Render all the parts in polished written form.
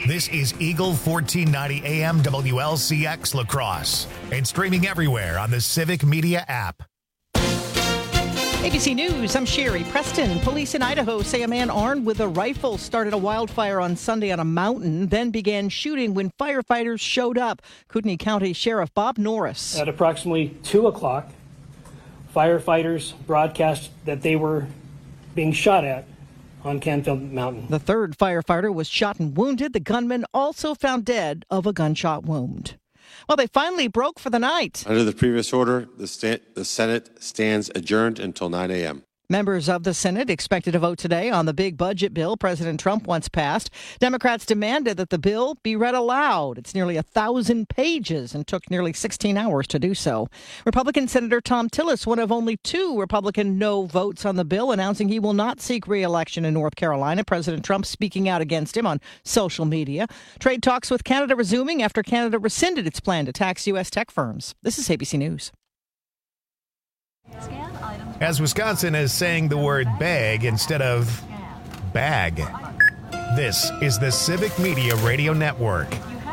This is Eagle 1490 AM WLCX La Crosse and streaming everywhere on the Civic Media app. ABC News, I'm Sherry Preston. Police in Idaho say a man armed with a rifle started a wildfire on Sunday on a mountain, then began shooting when firefighters showed up. Kootenai County Sheriff Bob Norris. At approximately 2 o'clock, firefighters broadcast that they were being shot at on Canfield Mountain. The third firefighter was shot and wounded. The gunman also found dead of a gunshot wound. Well, they finally broke for the night. Under the previous order, the Senate stands adjourned until 9 a.m. Members of the Senate expected to vote today on the big budget bill President Trump wants passed. Democrats demanded that the bill be read aloud. It's nearly 1,000 pages and took nearly 16 hours to do so. Republican Senator Thom Tillis, one of only 2 Republican no votes on the bill, announcing he will not seek re-election in North Carolina. President Trump speaking out against him on social media. Trade talks with Canada resuming after Canada rescinded its plan to tax U.S. tech firms. This is ABC News. As Wisconsin is saying the word bag instead of bag. This is the Civic Media Radio Network.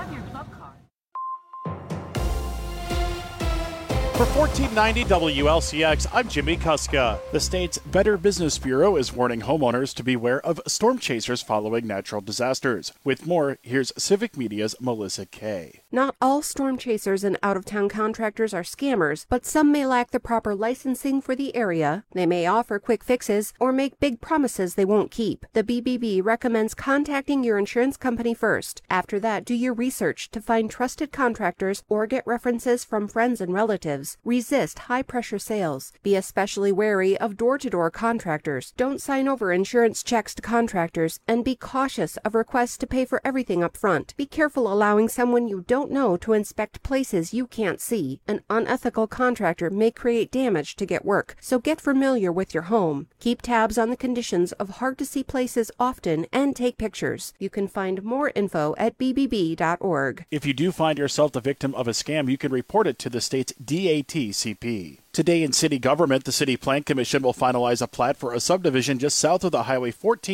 For 1490 WLCX, I'm Jimmy Kuska. The state's Better Business Bureau is warning homeowners to beware of storm chasers following natural disasters. With more, here's Civic Media's Melissa Kay. Not all storm chasers and out-of-town contractors are scammers, but some may lack the proper licensing for the area. They may offer quick fixes or make big promises they won't keep. The BBB recommends contacting your insurance company first. After that, do your research to find trusted contractors or get references from friends and relatives. Resist high-pressure sales. Be especially wary of door-to-door contractors. Don't sign over insurance checks to contractors, and be cautious of requests to pay for everything up front. Be careful allowing someone you don't know to inspect places you can't see. An unethical contractor may create damage to get work, so get familiar with your home. Keep tabs on the conditions of hard-to-see places often and take pictures. You can find more info at bbb.org. If you do find yourself the victim of a scam, you can report it to the state's DATCP. Today in city government, the City Plan Commission will finalize a plat for a subdivision just south of the Highway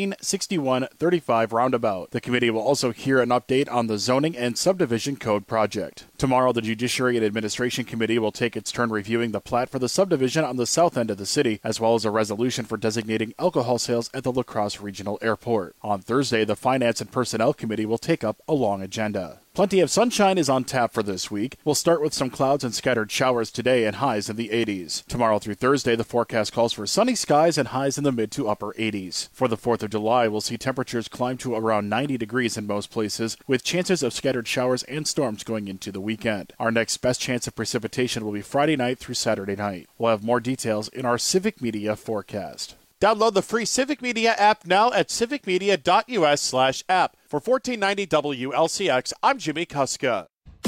146135 roundabout. The committee will also hear an update on the zoning and subdivision code project. Tomorrow, the Judiciary and Administration Committee will take its turn reviewing the plat for the subdivision on the south end of the city, as well as a resolution for designating alcohol sales at the La Crosse Regional Airport. On Thursday, the Finance and Personnel Committee will take up a long agenda. Plenty of sunshine is on tap for this week. We'll start with some clouds and scattered showers today and highs in the 80s. Tomorrow through Thursday, the forecast calls for sunny skies and highs in the mid to upper 80s. For the 4th of July, we'll see temperatures climb to around 90 degrees in most places, with chances of scattered showers and storms going into the weekend. Our next best chance of precipitation will be Friday night through Saturday night. We'll have more details in our Civic Media forecast. Download the free Civic Media app now at civicmedia.us/app. For 1490 WLCX, I'm Jimmy Kuska.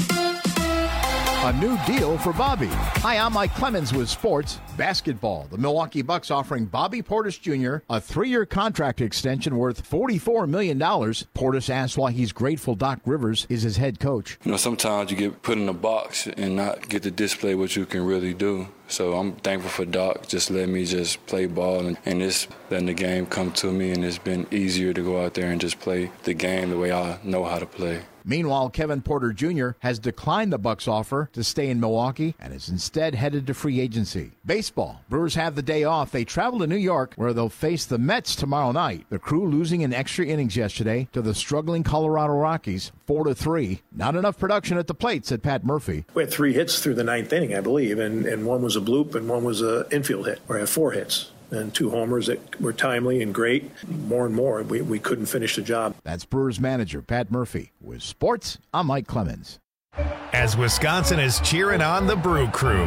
A new deal for Bobby. Hi, I'm Mike Clemens with sports basketball. The Milwaukee Bucks offering Bobby Portis Jr. a 3-year contract extension worth $44 million. Portis asks why he's grateful Doc Rivers is his head coach. You know, sometimes you get put in a box and not get to display what you can really do. So I'm thankful for Doc just letting me just play ball and just letting the game come to me, and it's been easier to go out there and just play the game the way I know how to play. Meanwhile, Kevin Porter Jr. has declined the Bucks' offer to stay in Milwaukee and is instead headed to free agency. Baseball. Brewers have the day off. They travel to New York, where they'll face the Mets tomorrow night. The Crew losing in extra innings yesterday to the struggling Colorado Rockies, 4-3. Not enough production at the plate, said Pat Murphy. We had 3 hits through the 9th inning, I believe, and one was a bloop and one was an infield hit, where I had 4 hits. And 2 homers that were timely and great. More and more, we couldn't finish the job. That's Brewers manager Pat Murphy. With sports, I'm Mike Clemens. As Wisconsin is cheering on the Brew Crew.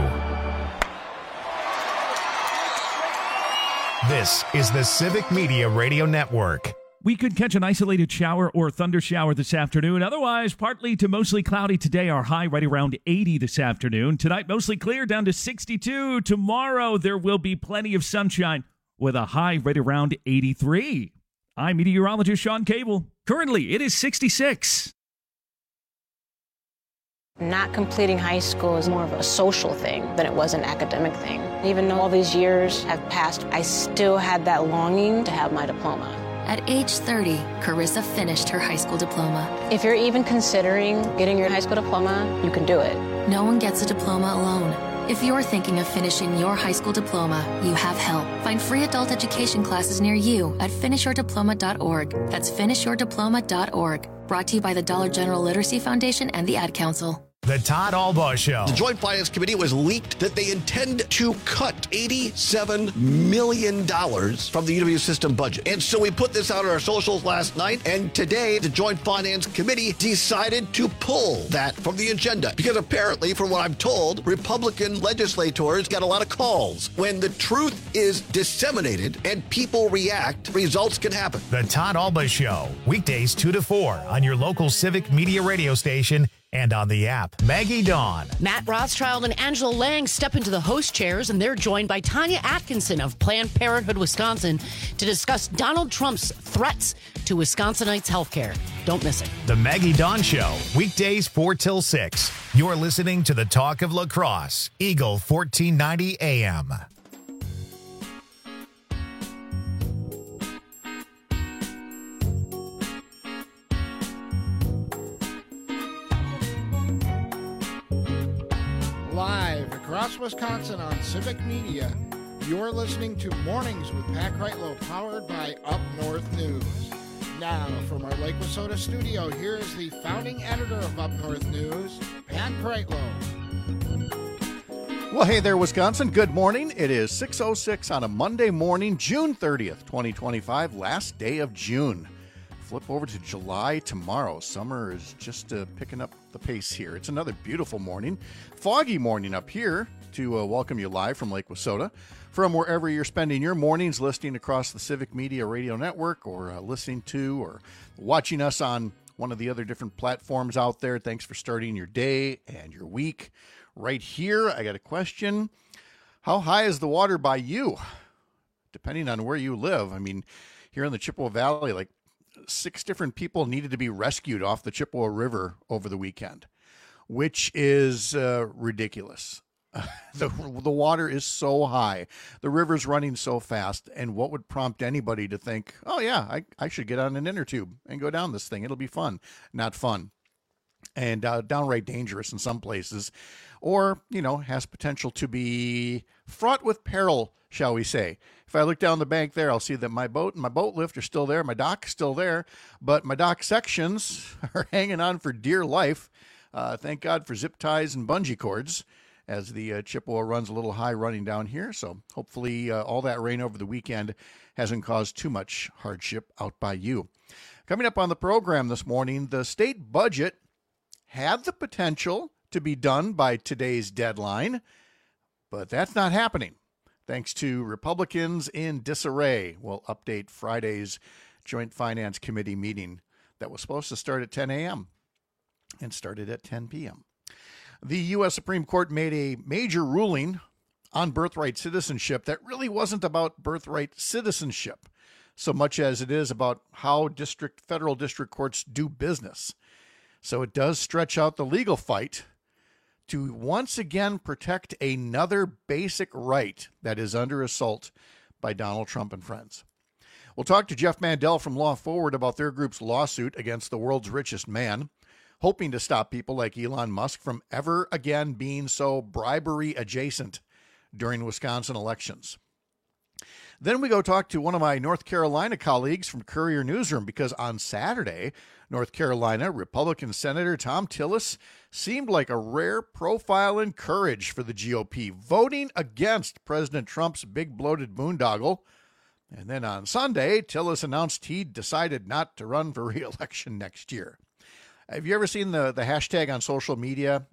This is the Civic Media Radio Network. We could catch an isolated shower or thunder shower this afternoon. Otherwise, partly to mostly cloudy today. Our high right around 80 this afternoon. Tonight, mostly clear down to 62. Tomorrow, there will be plenty of sunshine with a high right around 83. I'm meteorologist Sean Cable. Currently, it is 66. Not completing high school is more of a social thing than it was an academic thing. Even though all these years have passed, I still had that longing to have my diploma. At age 30, Carissa finished her high school diploma. If you're even considering getting your high school diploma, you can do it. No one gets a diploma alone. If you're thinking of finishing your high school diploma, you have help. Find free adult education classes near you at finishyourdiploma.org. That's finishyourdiploma.org. Brought to you by the Dollar General Literacy Foundation and the Ad Council. The Todd Albaugh Show. The Joint Finance Committee was leaked that they intend to cut $87 million from the UW system budget. And so we put this out on our socials last night, and today the Joint Finance Committee decided to pull that from the agenda. Because apparently, from what I'm told, Republican legislators got a lot of calls. When the truth is disseminated and people react, results can happen. The Todd Albaugh Show, weekdays 2 to 4 on your local Civic Media radio station and on the app. Maggie Dawn. Matt Rothschild and Angela Lang step into the host chairs, and they're joined by Tanya Atkinson of Planned Parenthood Wisconsin to discuss Donald Trump's threats to Wisconsinites' health care. Don't miss it. The Maggie Dawn Show, weekdays 4 till 6. You're listening to the Talk of La Crosse, Eagle 1490 AM. Live across Wisconsin on Civic Media, you're listening to Mornings with Pat Kreitlow, powered by Up North News. Now, from our Lake Wissota studio, here is the founding editor of Up North News, Pat Kreitlow. Well, hey there, Wisconsin. Good morning. It is 6:06 on a Monday morning, June 30th, 2025, last day of June. Flip over to July tomorrow. Summer is just picking up the pace here. It's another beautiful morning, foggy morning up here to welcome you live from Lake Wissota. From wherever you're spending your mornings, listening across the Civic Media Radio Network, or listening to or watching us on one of the other different platforms out there. Thanks for starting your day and your week right here. I got a question. How high is the water by you? Depending on where you live. I mean, here in the Chippewa Valley, like 6 different people needed to be rescued off the Chippewa River over the weekend, which is ridiculous. The water is so high. The river's running so fast. And what would prompt anybody to think, oh, yeah, I should get on an inner tube and go down this thing. It'll be fun. Not fun. And downright dangerous in some places. Or, has potential to be fraught with peril, shall we say. If I look down the bank there, I'll see that my boat and my boat lift are still there. My dock is still there. But my dock sections are hanging on for dear life. Thank God for zip ties and bungee cords, as the Chippewa runs a little high running down here. So hopefully all that rain over the weekend hasn't caused too much hardship out by you. Coming up on the program this morning, the state budget had the potential to be done by today's deadline, but that's not happening. Thanks to Republicans in disarray. We'll update Friday's Joint Finance Committee meeting that was supposed to start at 10 a.m. and started at 10 p.m. The U.S. Supreme Court made a major ruling on birthright citizenship that really wasn't about birthright citizenship so much as it is about how federal district courts do business. So it does stretch out the legal fight to once again protect another basic right that is under assault by Donald Trump and friends. We'll talk to Jeff Mandel from Law Forward about their group's lawsuit against the world's richest man, hoping to stop people like Elon Musk from ever again being so bribery adjacent during Wisconsin elections. Then we go talk to one of my North Carolina colleagues from Courier Newsroom, because on Saturday, North Carolina Republican Senator Thom Tillis seemed like a rare profile in courage for the GOP, voting against President Trump's big bloated boondoggle. And then on Sunday, Tillis announced he decided not to run for re-election next year. Have you ever seen the hashtag on social media,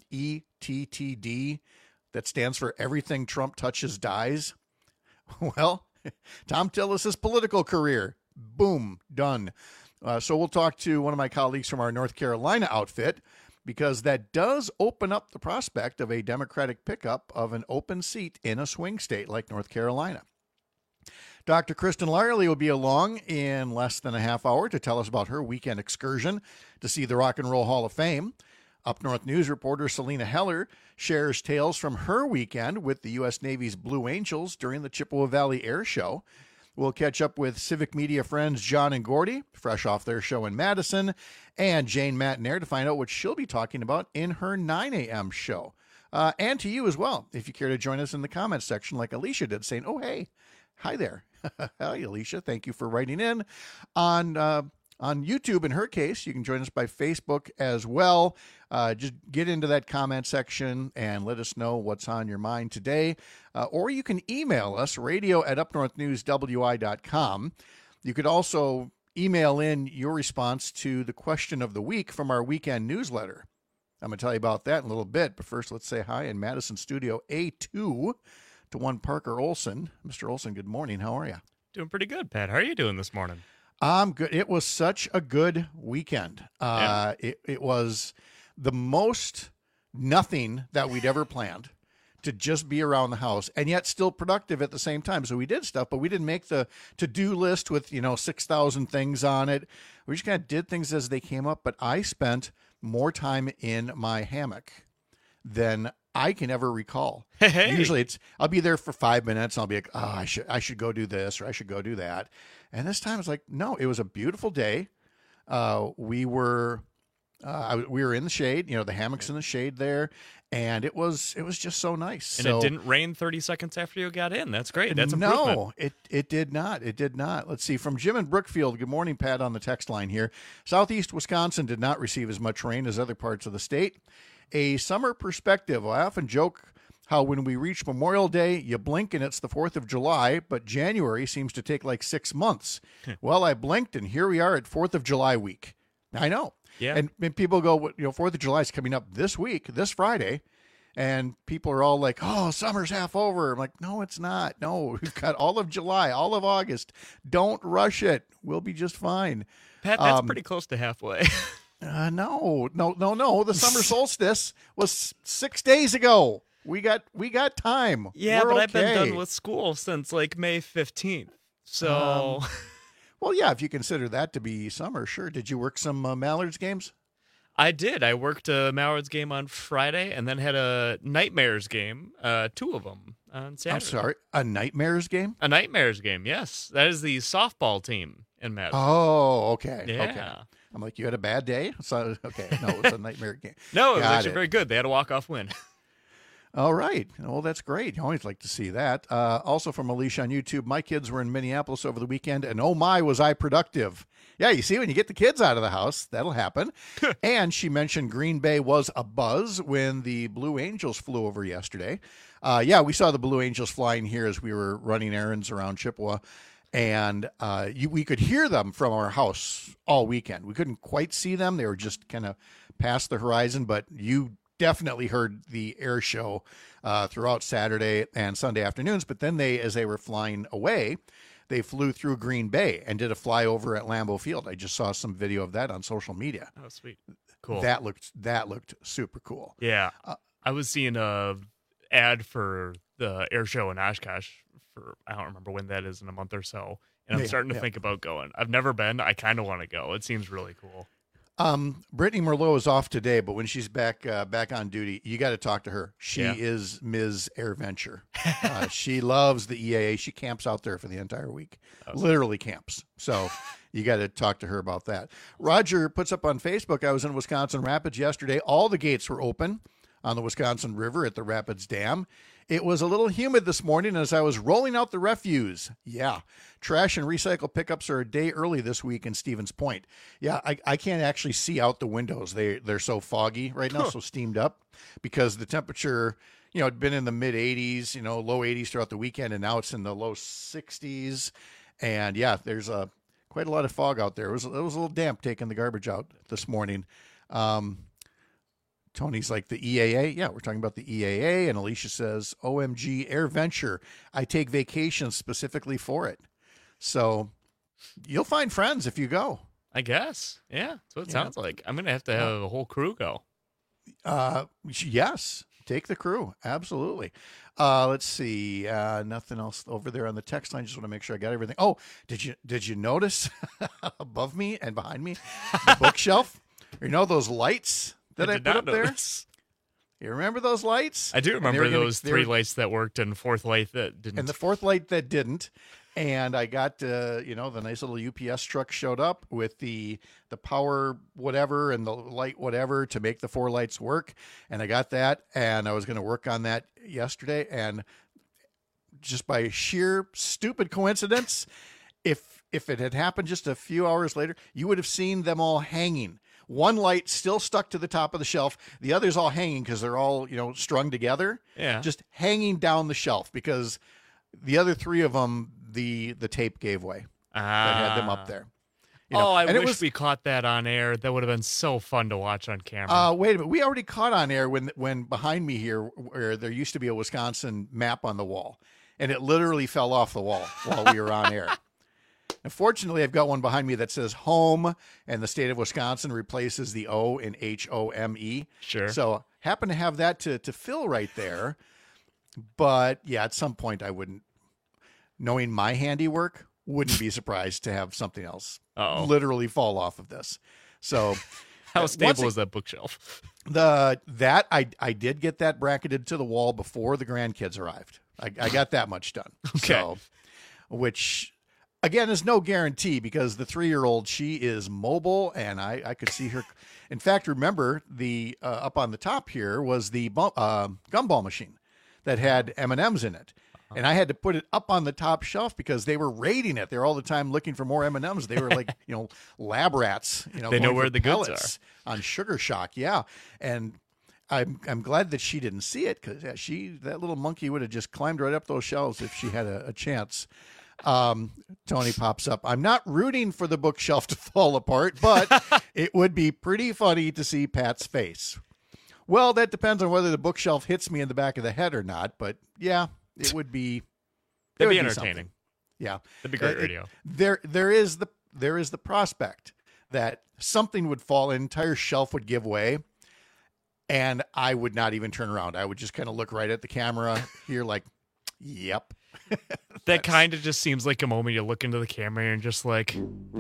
ETTD, that stands for everything Trump touches dies? Well, Thom Tillis' political career, boom, done. So we'll talk to one of my colleagues from our North Carolina outfit, because that does open up the prospect of a Democratic pickup of an open seat in a swing state like North Carolina. Dr. Kristen Lyerly will be along in less than a half hour to tell us about her weekend excursion to see the Rock and Roll Hall of Fame. Up North News reporter Selena Heller shares tales from her weekend with the U.S. Navy's Blue Angels during the Chippewa Valley Air Show. We'll catch up with Civic Media friends John and Gordy, fresh off their show in Madison, and Jane Matinaire to find out what she'll be talking about in her 9 a.m. show. And to you as well, if you care to join us in the comments section like Alicia did, saying, oh, hey, hi there. Hi, Alicia. Thank you for writing in. On YouTube, in her case, you can join us by Facebook as well. Just get into that comment section and let us know what's on your mind today. Or you can email us, radio@upnorthnewswi.com. You could also email in your response to the question of the week from our weekend newsletter. I'm going to tell you about that in a little bit, but first let's say hi in Madison Studio A2 to one Parker Olson. Mr. Olson, good morning. How are you? Doing pretty good, Pat. How are you doing this morning? I'm good. It was such a good weekend. It was the most nothing that we'd ever planned to just be around the house and yet still productive at the same time. So we did stuff, but we didn't make the to-do list with, 6,000 things on it. We just kind of did things as they came up, but I spent more time in my hammock than I can ever recall. Hey. Usually I'll be there for 5 minutes and I'll be like, oh, I should go do this or I should go do that. And this time it's like, no, it was a beautiful day. We were in the shade, the hammock's in the shade there, and it was just so nice. And it didn't rain 30 seconds after you got in. That's great. That's improvement. No, it did not. It did not. Let's see. From Jim in Brookfield, good morning, Pat, on the text line here. Southeast Wisconsin did not receive as much rain as other parts of the state. A summer perspective. I often joke how when we reach Memorial Day, you blink and it's the 4th of July, but January seems to take like 6 months. Well, I blinked and here we are at 4th of July week. I know. Yeah. And people go, 4th of July is coming up this week, this Friday. And people are all like, oh, summer's half over. I'm like, no, it's not. No, we've got all of July, all of August. Don't rush it. We'll be just fine. Pat, that's pretty close to halfway. No. The summer solstice was 6 days ago. We got time. Yeah, We're but okay. I've been done with school since like May 15th. So, well, yeah, if you consider that to be summer, sure. Did you work some Mallards games? I did. I worked a Mallards game on Friday and then had a Nightmares game, 2 of them on Saturday. I'm sorry, a Nightmares game? A Nightmares game, yes. That is the softball team in Madison. Oh, okay. Yeah. Okay. I'm like, you had a bad day? So, okay, no, it's a Nightmare game. No, it was actually very good. They had a walk-off win. All right. Well, that's great. You always like to see that. Also from Alicia on YouTube, my kids were in Minneapolis over the weekend, and oh my, was I productive. Yeah, you see, when you get the kids out of the house, that'll happen. And she mentioned Green Bay was a buzz when the Blue Angels flew over yesterday. Yeah, we saw the Blue Angels flying here as we were running errands around Chippewa. And we could hear them from our house all weekend. We couldn't quite see them. They were just kind of past the horizon, but you definitely heard the air show throughout Saturday and Sunday afternoons. But then as they were flying away, they flew through Green Bay and did a flyover at Lambeau Field. I just saw some video of that on social media. Oh, sweet. Cool. That looked super cool. Yeah. I was seeing a ad for the air show in Oshkosh for, I don't remember when that is, in a month or so. And I'm starting to think about going. I've never been. I kind of want to go. It seems really cool. Brittany Merlot is off today, but when she's back on duty, you got to talk to her. She is Ms. AirVenture. She loves the EAA. She camps out there for the entire week, literally camps. So you got to talk to her about that. Roger puts up on Facebook, I was in Wisconsin Rapids yesterday. All the gates were open on the Wisconsin River at the Rapids Dam. It was a little humid this morning as I was rolling out the refuse. Yeah, trash and recycle pickups are a day early this week in Stevens Point. Yeah, I can't actually see out the windows. They're so foggy right now, so steamed up, because the temperature, had been in the mid 80s, low 80s throughout the weekend, and now it's in the low 60s. And yeah, there's quite a lot of fog out there. It was a little damp taking the garbage out this morning. Tony's like, the EAA? Yeah, we're talking about the EAA. And Alicia says, OMG, AirVenture. I take vacations specifically for it. So you'll find friends if you go. I guess. Yeah, that's what it sounds like. I'm going to have a whole crew go. Yes, take the crew. Absolutely. Let's see. Nothing else over there on the text line. Just want to make sure I got everything. Oh, did you notice above me and behind me, the bookshelf? Those lights that I put up there? You remember those lights? I do remember those 3 lights that worked and 4th light that didn't. And the 4th light that didn't. And I got, the nice little UPS truck showed up with the power whatever and the light whatever to make the 4 lights work. And I got that, and I was going to work on that yesterday. And just by sheer stupid coincidence, if it had happened just a few hours later, you would have seen them all hanging. One light still stuck to the top of the shelf. The others all hanging because they're all, strung together. Yeah. Just hanging down the shelf because the other 3 of them, the tape gave way. That had them up there. I wish we caught that on air. That would have been so fun to watch on camera. Wait a minute. We already caught on air when behind me here, where there used to be a Wisconsin map on the wall, and it literally fell off the wall while we were on air. Unfortunately, I've got one behind me that says home, and the state of Wisconsin replaces the O in HOME. Sure. So happen to have that to fill right there. But yeah, at some point I wouldn't, knowing my handiwork, wouldn't be surprised to have something else literally fall off of this. So how stable is that bookshelf? I did get that bracketed to the wall before the grandkids arrived. I got that much done. Okay. So, which again is no guarantee because the 3-year-old, she is mobile and I could see her. In fact, remember the up on the top here was the gumball machine that had M&Ms in it. And I had to put it up on the top shelf because they were raiding it. They're all the time looking for more M&Ms. They were like, lab rats. They know where the goods are on Sugar Shock. Yeah, and I'm glad that she didn't see it because that little monkey would have just climbed right up those shelves if she had a chance. Tony pops up. I'm not rooting for the bookshelf to fall apart, but it would be pretty funny to see Pat's face. Well, that depends on whether the bookshelf hits me in the back of the head or not. But yeah. It would be. That'd be entertaining. Yeah, that'd be great radio. There is the prospect that something would fall, an entire shelf would give way, and I would not even turn around. I would just kind of look right at the camera here, like, "Yep." That kind of just seems like a moment you look into the camera and just like,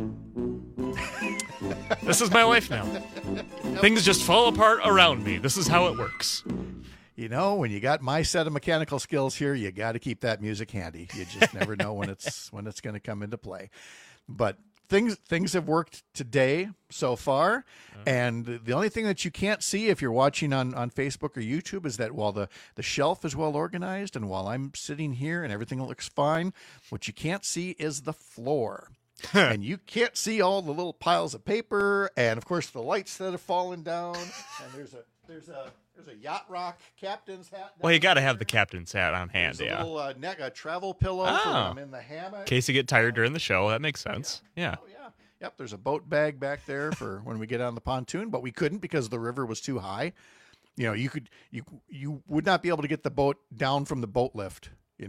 "This is my life now. Things just fall apart around me. This is how it works." When you got my set of mechanical skills here, you got to keep that music handy. You just never know when it's going to come into play. But things have worked today so far, and the only thing that you can't see if you're watching on Facebook or YouTube is that while the shelf is well organized and while I'm sitting here and everything looks fine, what you can't see is the floor. And you can't see all the little piles of paper and, of course, the lights that have fallen down. And there's a Yacht Rock captain's hat. Well, you got to have the captain's hat on hand. There's a little a travel pillow for when I'm in the hammock. In case you get tired during the show, that makes sense. Yeah. Oh, yeah. Yep. There's a boat bag back there for when we get on the pontoon, but we couldn't because the river was too high. You would not be able to get the boat down from the boat lift.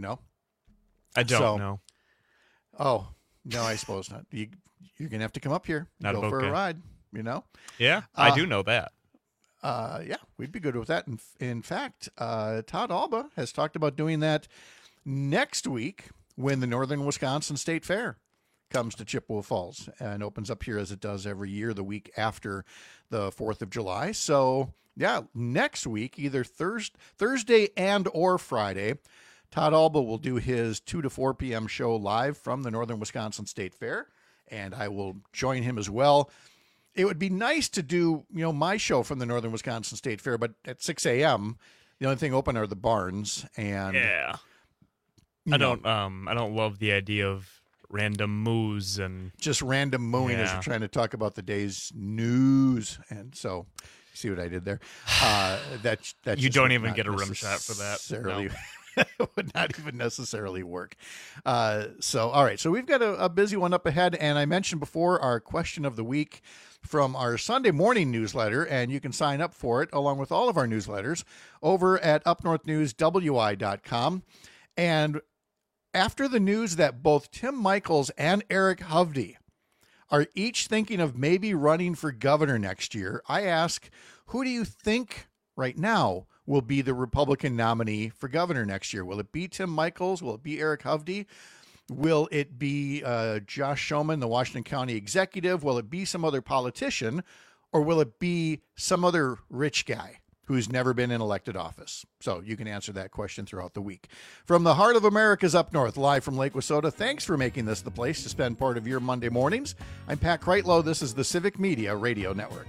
I don't know. Oh no, I suppose not. You're gonna have to come up here, and go for a ride. Yeah, I do know that. Yeah, we'd be good with that. In fact, Todd Alba has talked about doing that next week when the Northern Wisconsin State Fair comes to Chippewa Falls and opens up here as it does every year the week after the 4th of July. So, yeah, next week, either Thursday and or Friday, Todd Alba will do his 2 to 4 p.m. show live from the Northern Wisconsin State Fair, and I will join him as well. It would be nice to do, my show from the Northern Wisconsin State Fair, but at 6 a.m., the only thing open are the barns. And yeah, I don't love the idea of random moos and just random mooing as you're trying to talk about the day's news. And so, see what I did there? That you don't even get a rim shot for that. Would not even necessarily work. So, all right. So we've got a busy one up ahead. And I mentioned before our question of the week from our Sunday morning newsletter, and you can sign up for it along with all of our newsletters over at upnorthnewswi.com. And after the news that both Tim Michels and Eric Hovde are each thinking of maybe running for governor next year, I ask, who do you think right now will be the Republican nominee for governor next year? Will it be Tim Michels? Will it be Eric Hovde? Will it be Josh Schoeman, the Washington County executive? Will it be some other politician? Or will it be some other rich guy? who's never been in elected office? So you can answer that question throughout the week. From the heart of America's up north, live from Lake Wissota, thanks for making this the place to spend part of your Monday mornings. I'm Pat Kreitlow. This is the Civic Media Radio Network.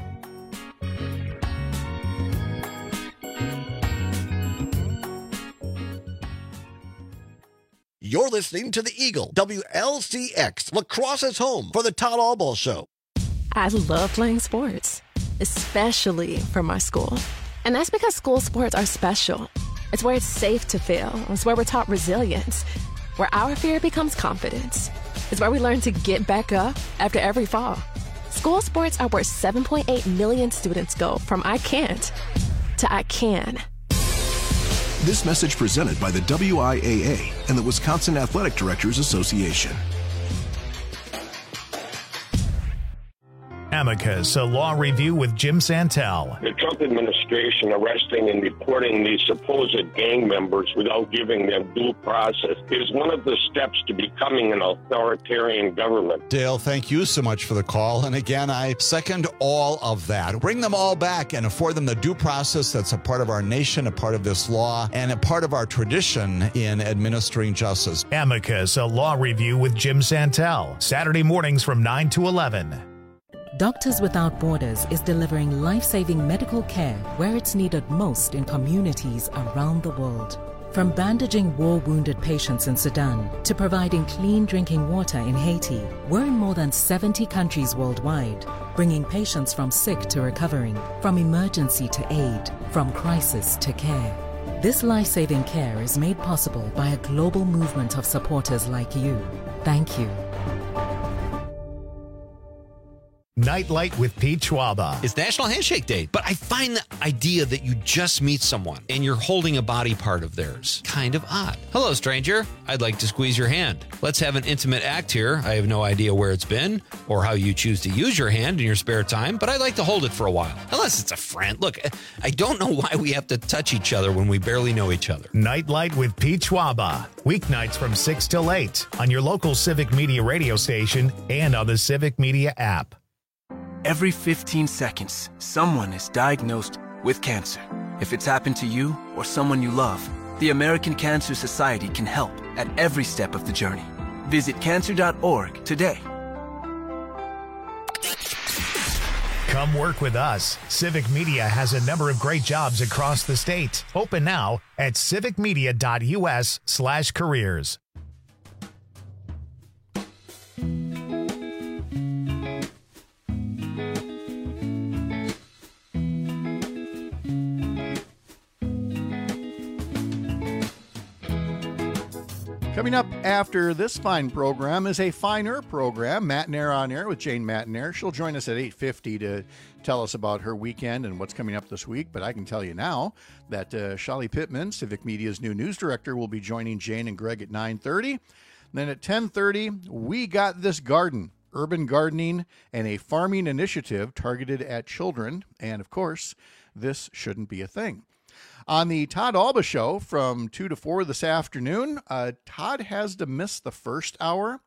You're listening to The Eagle, WLCX, Lacrosse's home for the Todd Albaugh Show. I love playing sports, especially for my school. And that's because school sports are special. It's where it's safe to fail. It's where we're taught resilience, where our fear becomes confidence. It's where we learn to get back up after every fall. School sports are where 7.8 million students go from I can't to I can. This message presented by the WIAA and the Wisconsin Athletic Directors Association. Amicus, a law review with Jim Santel. The Trump administration arresting and deporting these supposed gang members without giving them due process is one of the steps to becoming an authoritarian government. Dale, thank you so much for the call. And again, I second all of that. Bring them all back and afford them the due process that's a part of our nation, a part of this law, and a part of our tradition in administering justice. Amicus, a law review with Jim Santel. Saturday mornings from 9 to 11. Doctors Without Borders is delivering life-saving medical care where it's needed most in communities around the world. From bandaging war-wounded patients in Sudan to providing clean drinking water in Haiti, we're in more than 70 countries worldwide, bringing patients from sick to recovering, from emergency to aid, from crisis to care. This life-saving care is made possible by a global movement of supporters like you. Thank you. Nightlight with Pete Schwaba. It's National Handshake Day, but I find the idea that you just meet someone and you're holding a body part of theirs kind of odd. Hello, stranger. I'd like to squeeze your hand. Let's have an intimate act here. I have no idea where it's been or how you choose to use your hand in your spare time, but I'd like to hold it for a while. Unless it's a friend. Look, I don't know why we have to touch each other when we barely know each other. Nightlight with Pete Schwaba. Weeknights from 6 till 8 on your local Civic Media radio station and on the Civic Media app. Every 15 seconds, someone is diagnosed with cancer. If it's happened to you or someone you love, the American Cancer Society can help at every step of the journey. Visit cancer.org today. Come work with us. Civic Media has a number of great jobs across the state. Open now at civicmedia.us/careers. Coming up after this fine program is a finer program, Matt Nair on Air with Jane Matt Nair. She'll join us at 8:50 to tell us about her weekend and what's coming up this week. But I can tell you now that Shali Pittman, Civic Media's new news director, will be joining Jane and Greg at 9:30. Then at 10:30, We Got This Garden, urban gardening and a farming initiative targeted at children. And, of course, this shouldn't be a thing. On the Todd Albaugh Show from 2 to 4 this afternoon, Todd has to miss the first hour.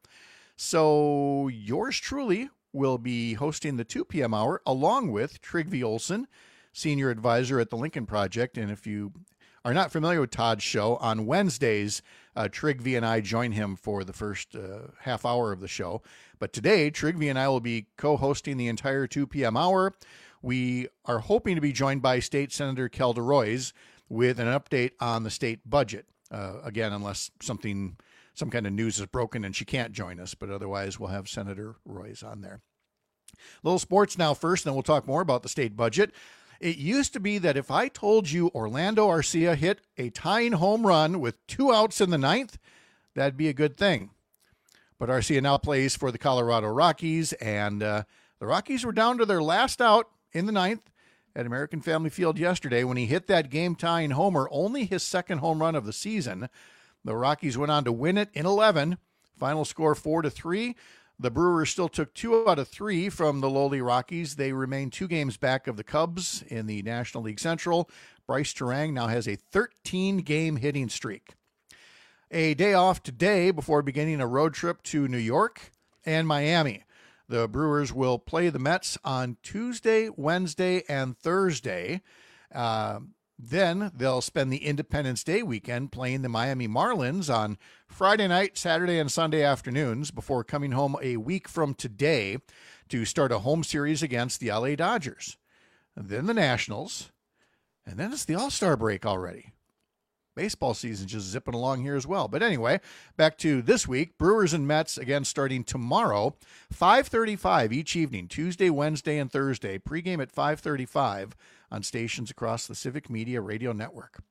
So yours truly will be hosting the 2 p.m. hour along with Trygve Olsen, senior advisor at the Lincoln Project. And if you are not familiar with Todd's show, on Wednesdays, Trygve and I join him for the first half hour of the show. But today, Trygve and I will be co-hosting the entire 2 p.m. hour. We are hoping to be joined by State Senator Kelda Roys with an update on the state budget. Again, unless some kind of news is broken and she can't join us, but otherwise we'll have Senator Roys on there. Little sports now first, then we'll talk more about the state budget. It used to be that if I told you Orlando Arcia hit a tying home run with 2 outs in the 9th, that'd be a good thing. But Arcia now plays for the Colorado Rockies, and the Rockies were down to their last out in the 9th at American Family Field yesterday when he hit that game-tying homer, only his second home run of the season. The Rockies went on to win it in 11. Final score 4-3. The Brewers still took 2 out of 3 from the lowly Rockies. They remain 2 games back of the Cubs in the National League Central. Bryce Terang now has a 13-game hitting streak. A day off today before beginning a road trip to New York and Miami. The Brewers will play the Mets on Tuesday, Wednesday, and Thursday. Then they'll spend the Independence Day weekend playing the Miami Marlins on Friday night, Saturday, and Sunday afternoons before coming home a week from today to start a home series against the LA Dodgers. And then the Nationals, and then it's the All-Star break already. Baseball season just zipping along here as well. But anyway, back to this week. Brewers and Mets, again, starting tomorrow, 5:35 each evening, Tuesday, Wednesday, and Thursday. Pregame at 5:35 on stations across the Civic Media Radio Network.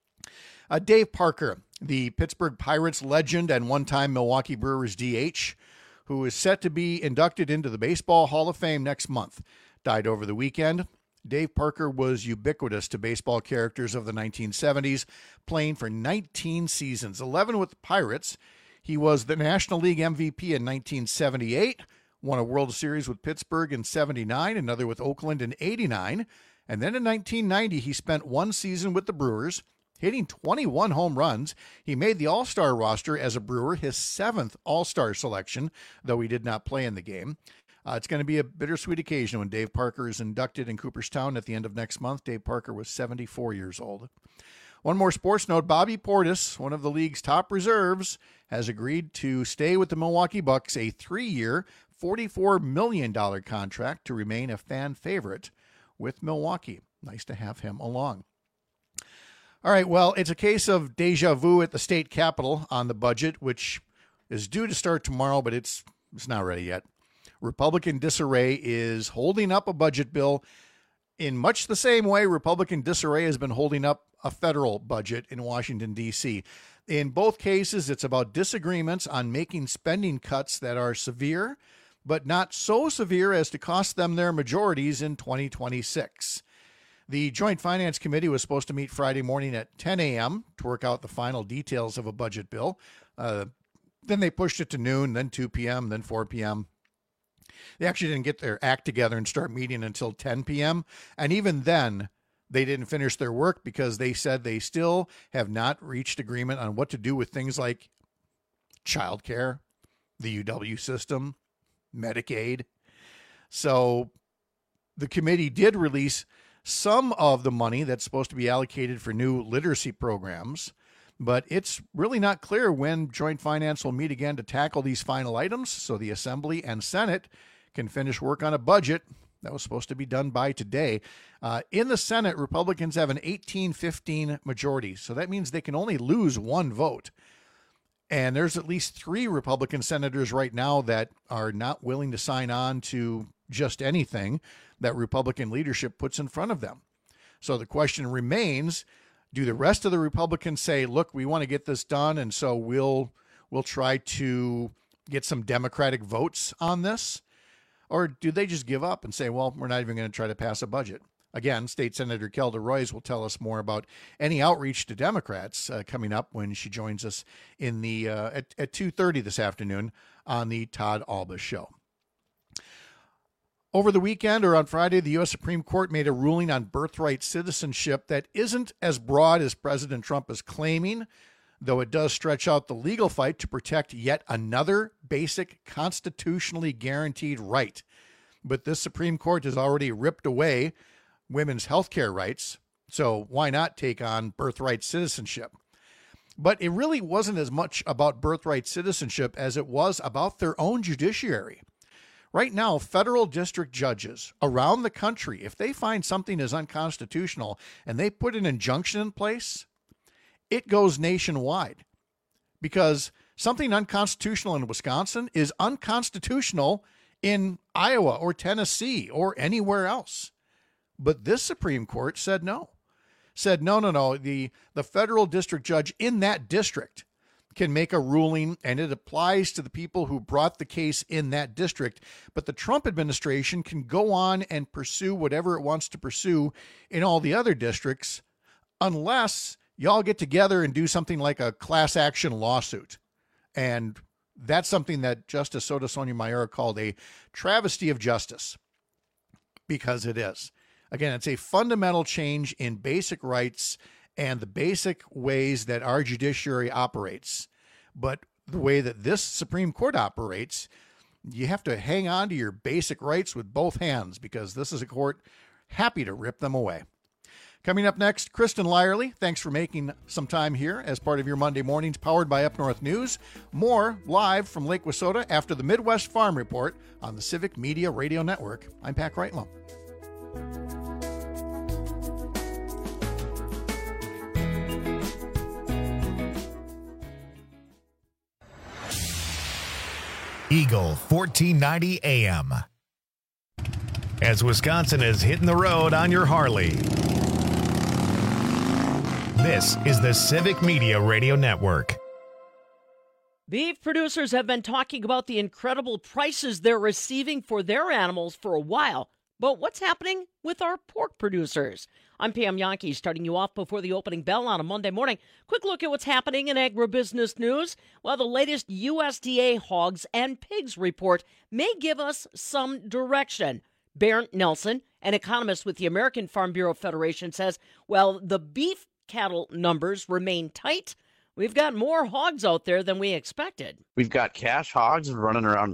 Dave Parker, the Pittsburgh Pirates legend and one-time Milwaukee Brewers DH, who is set to be inducted into the Baseball Hall of Fame next month, died over the weekend. Dave Parker was ubiquitous to baseball characters of the 1970s, playing for 19 seasons, 11 with the Pirates. He was the National League MVP in 1978, won a World Series with Pittsburgh in 79, another with Oakland in 89, and then in 1990 he spent one season with the Brewers, hitting 21 home runs. He made the All-Star roster as a Brewer, his 7th All-Star selection, though he did not play in the game. It's going to be a bittersweet occasion when Dave Parker is inducted in Cooperstown at the end of next month. Dave Parker was 74 years old. One more sports note. Bobby Portis, one of the league's top reserves, has agreed to stay with the Milwaukee Bucks, a 3-year, $44 million contract to remain a fan favorite with Milwaukee. Nice to have him along. All right, well, it's a case of deja vu at the state capitol on the budget, which is due to start tomorrow, but it's not ready yet. Republican disarray is holding up a budget bill in much the same way Republican disarray has been holding up a federal budget in Washington, D.C. In both cases, it's about disagreements on making spending cuts that are severe, but not so severe as to cost them their majorities in 2026. The Joint Finance Committee was supposed to meet Friday morning at 10 a.m. to work out the final details of a budget bill. Then they pushed it to noon, then 2 p.m., then 4 p.m. They actually didn't get their act together and start meeting until 10 p.m. And even then, they didn't finish their work because they said they still have not reached agreement on what to do with things like childcare, the UW system, Medicaid. So the committee did release some of the money that's supposed to be allocated for new literacy programs, but it's really not clear when Joint Finance will meet again to tackle these final items so the Assembly and Senate can finish work on a budget that was supposed to be done by today. In the Senate, Republicans have an 18-15 majority, so that means they can only lose one vote. And there's at least 3 Republican senators right now that are not willing to sign on to just anything that Republican leadership puts in front of them. So the question remains, do the rest of the Republicans say, look, we want to get this done, and so we'll try to get some Democratic votes on this? Or do they just give up and say, well, we're not even going to try to pass a budget? Again, State Senator Kelda Roys will tell us more about any outreach to Democrats coming up when she joins us in the at 2:30 this afternoon on the Todd Alba Show. Over the weekend or on Friday, the U.S. Supreme Court made a ruling on birthright citizenship that isn't as broad as President Trump is claiming, though it does stretch out the legal fight to protect yet another basic constitutionally guaranteed right. But this Supreme Court has already ripped away women's health care rights, so why not take on birthright citizenship? But it really wasn't as much about birthright citizenship as it was about their own judiciary. Right now, federal district judges around the country, if they find something is unconstitutional and they put an injunction in place, it goes nationwide. Because something unconstitutional in Wisconsin is unconstitutional in Iowa or Tennessee or anywhere else. But this Supreme Court said no. Said no. The federal district judge in that district can make a ruling, and it applies to the people who brought the case in that district. But the Trump administration can go on and pursue whatever it wants to pursue in all the other districts, unless y'all get together and do something like a class action lawsuit. And that's something that Justice Sotomayor called a travesty of justice, because it is. Again, it's a fundamental change in basic rights and the basic ways that our judiciary operates. But the way that this Supreme Court operates, you have to hang on to your basic rights with both hands, because this is a court happy to rip them away. Coming up next, Kristen Lyerly. Thanks for making some time here as part of your Monday mornings, powered by Up North News. More live from Lake Wissota after the Midwest Farm Report on the Civic Media Radio Network. I'm Pat Kreitlow. Eagle 1490 AM. As Wisconsin is hitting the road on your Harley. This is the Civic Media Radio Network. Beef producers have been talking about the incredible prices they're receiving for their animals for a while. But what's happening with our pork producers? I'm Pam Yankee, starting you off before the opening bell on a Monday morning. Quick look at what's happening in agribusiness news. Well, the latest USDA hogs and pigs report may give us some direction. Bernd Nelson, an economist with the American Farm Bureau Federation, says, well, the beef cattle numbers remain tight. We've got more hogs out there than we expected. We've got cash hogs running around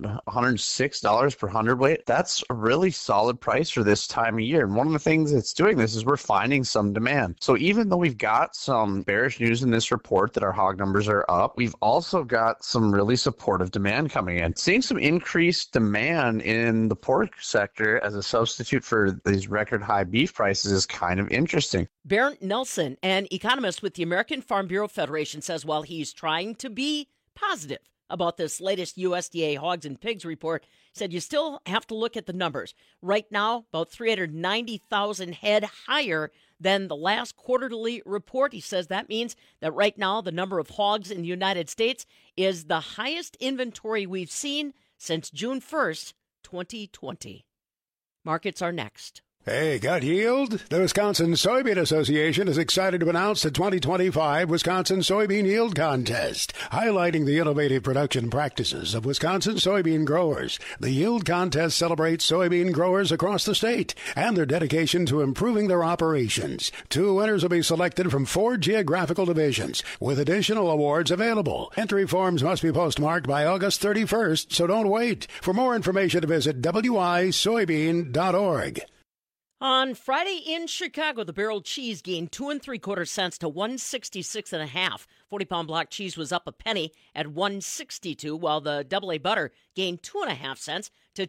$106 per hundredweight. That's a really solid price for this time of year. And one of the things that's doing this is we're finding some demand. So even though we've got some bearish news in this report that our hog numbers are up, we've also got some really supportive demand coming in. Seeing some increased demand in the pork sector as a substitute for these record high beef prices is kind of interesting. Bernd Nelson, an economist with the American Farm Bureau Federation, says while he's trying to be positive about this latest USDA hogs and pigs report, said you still have to look at the numbers. Right now, about 390,000 head higher than the last quarterly report. He says that means that right now the number of hogs in the United States is the highest inventory we've seen since June 1st, 2020. Markets are next. Hey, got yield? The Wisconsin Soybean Association is excited to announce the 2025 Wisconsin Soybean Yield Contest, highlighting the innovative production practices of Wisconsin soybean growers. The Yield Contest celebrates soybean growers across the state and their dedication to improving their operations. 2 winners will be selected from 4 geographical divisions, with additional awards available. Entry forms must be postmarked by August 31st, so don't wait. For more information, visit wisoybean.org. On Friday in Chicago, the barrel cheese gained 2 3/4 cents to 166.5. 40-pound block cheese was up a penny at 162, while the AA butter gained 2.5 cents to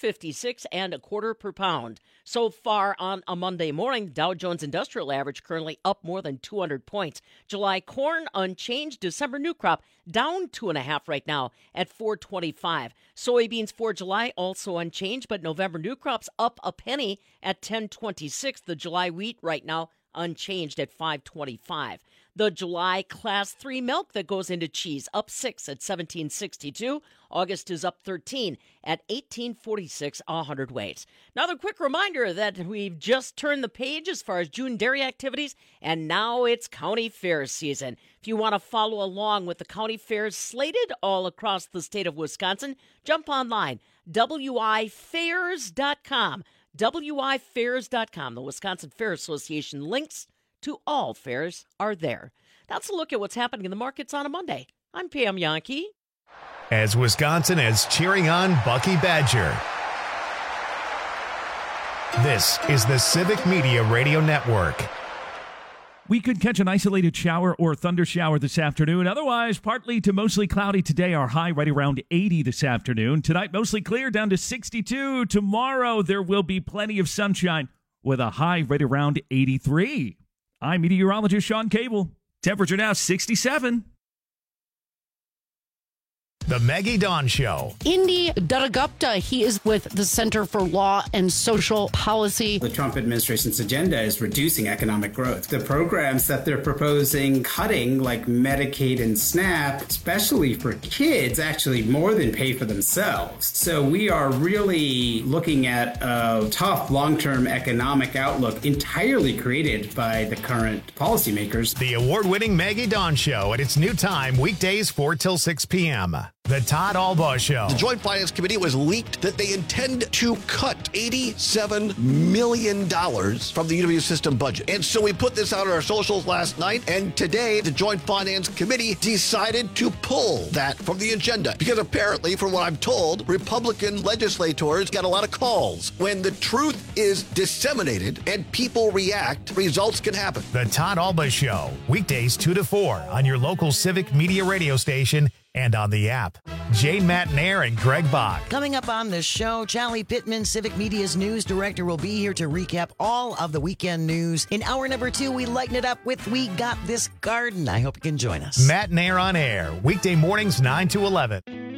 256.25 per pound. So far on a Monday morning, Dow Jones Industrial Average currently up more than 200 points. July corn unchanged. December new crop down 2.5 right now at 425. Soybeans for July also unchanged, but November new crops up a penny at 1026. The July wheat right now unchanged at 525. The July Class 3 milk that goes into cheese up 6 at 1762. August is up 13 at 1846 a hundredweight. Another quick reminder that we've just turned the page as far as June dairy activities, and now it's county fair season. If you want to follow along with the county fairs slated all across the state of Wisconsin, jump online, wifairs.com. wifairs.com. The Wisconsin Fair Association links to all fairs are there. That's a look at what's happening in the markets on a Monday. I'm Pam Yankee. As Wisconsin is cheering on Bucky Badger. This is the Civic Media Radio Network. We could catch an isolated shower or thunder shower this afternoon. Otherwise, partly to mostly cloudy today. Our high right around 80 this afternoon. Tonight, mostly clear down to 62. Tomorrow, there will be plenty of sunshine with a high right around 83. I'm meteorologist Sean Cable. Temperature now 67. The Maggie Dawn Show. Indy Dadagupta, he is with the Center for Law and Social Policy. The Trump administration's agenda is reducing economic growth. The programs that they're proposing cutting, like Medicaid and SNAP, especially for kids, actually more than pay for themselves. So we are really looking at a tough long-term economic outlook entirely created by the current policymakers. The award-winning Maggie Dawn Show at its new time, weekdays 4 till 6 p.m. The Todd Albaugh Show. The Joint Finance Committee was leaked that they intend to cut $87 million from the UW system budget. And so we put this out on our socials last night, and today the Joint Finance Committee decided to pull that from the agenda. Because apparently, from what I'm told, Republican legislators got a lot of calls. When the truth is disseminated and people react, results can happen. The Todd Albaugh Show. Weekdays 2 to 4 on your local Civic Media radio station and on the app. Jane Matnair and Greg Bach. Coming up on the show, Charlie Pittman, Civic Media's news director, will be here to recap all of the weekend news. In hour number 2, we lighten it up with We Got This Garden. I hope you can join us. Matnair on air, weekday mornings 9 to 11.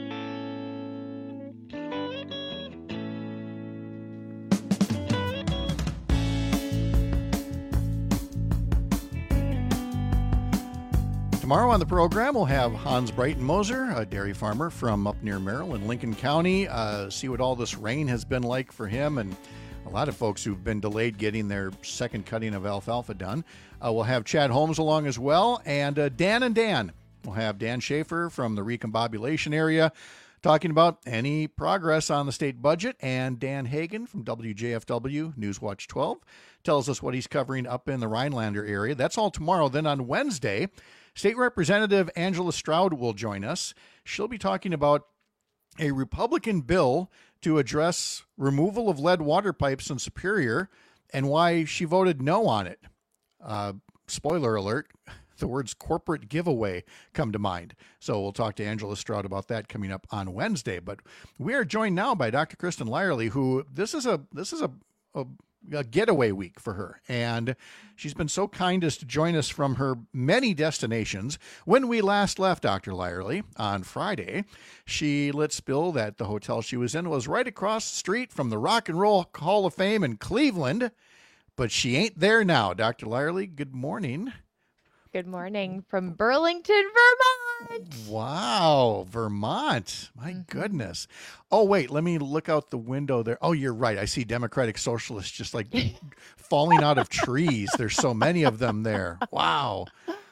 Tomorrow on the program, we'll have Hans Breitenmoser, a dairy farmer from up near Maryland, Lincoln County, see what all this rain has been like for him and a lot of folks who've been delayed getting their second cutting of alfalfa done. We'll have Chad Holmes along as well, and Dan and Dan. We'll have Dan Schaefer from the recombobulation area talking about any progress on the state budget, and Dan Hagan from WJFW Newswatch 12 tells us what he's covering up in the Rhinelander area. That's all tomorrow. Then on Wednesday, State Representative Angela Stroud will join us. She'll be talking about a Republican bill to address removal of lead water pipes in Superior and why she voted no on it. Spoiler alert, the words corporate giveaway come to mind. So we'll talk to Angela Stroud about that coming up on Wednesday. But we are joined now by Dr. Kristen Lyerly, who this is a getaway week for her. And she's been so kind as to join us from her many destinations. When we last left Dr. Lyerly on Friday, she let spill that the hotel she was in was right across the street from the Rock and Roll Hall of Fame in Cleveland. But she ain't there now. Dr. Lyerly, good morning. Good morning from Burlington, Vermont. Wow, Vermont. My goodness. Oh, wait, let me look out the window there. Oh, you're right. I see Democratic Socialists just like falling out of trees. There's so many of them there. Wow.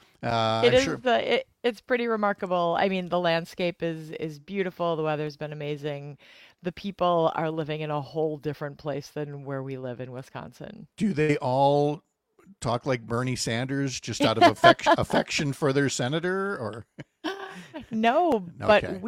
It's pretty remarkable. I mean, the landscape is beautiful. The weather's been amazing. The people are living in a whole different place than where we live in Wisconsin. Do they all talk like Bernie Sanders just out of affection for their senator, or? No, but Okay.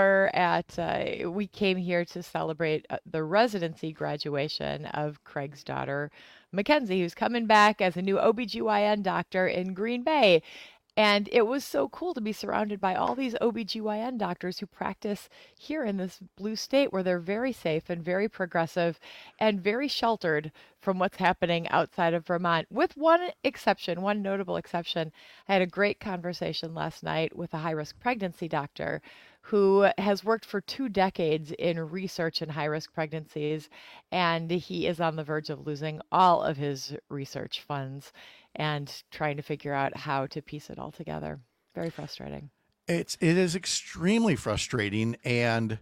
we came here to celebrate the residency graduation of Craig's daughter, Mackenzie, who's coming back as a new OBGYN doctor in Green Bay. And it was so cool to be surrounded by all these OBGYN doctors who practice here in this blue state where they're very safe and very progressive and very sheltered from what's happening outside of Vermont. With one exception, one notable exception. I had a great conversation last night with a high-risk pregnancy doctor who has worked for 2 decades in research in high-risk pregnancies, and he is on the verge of losing all of his research funds and trying to figure out how to piece it all together. Very frustrating. It is extremely frustrating, and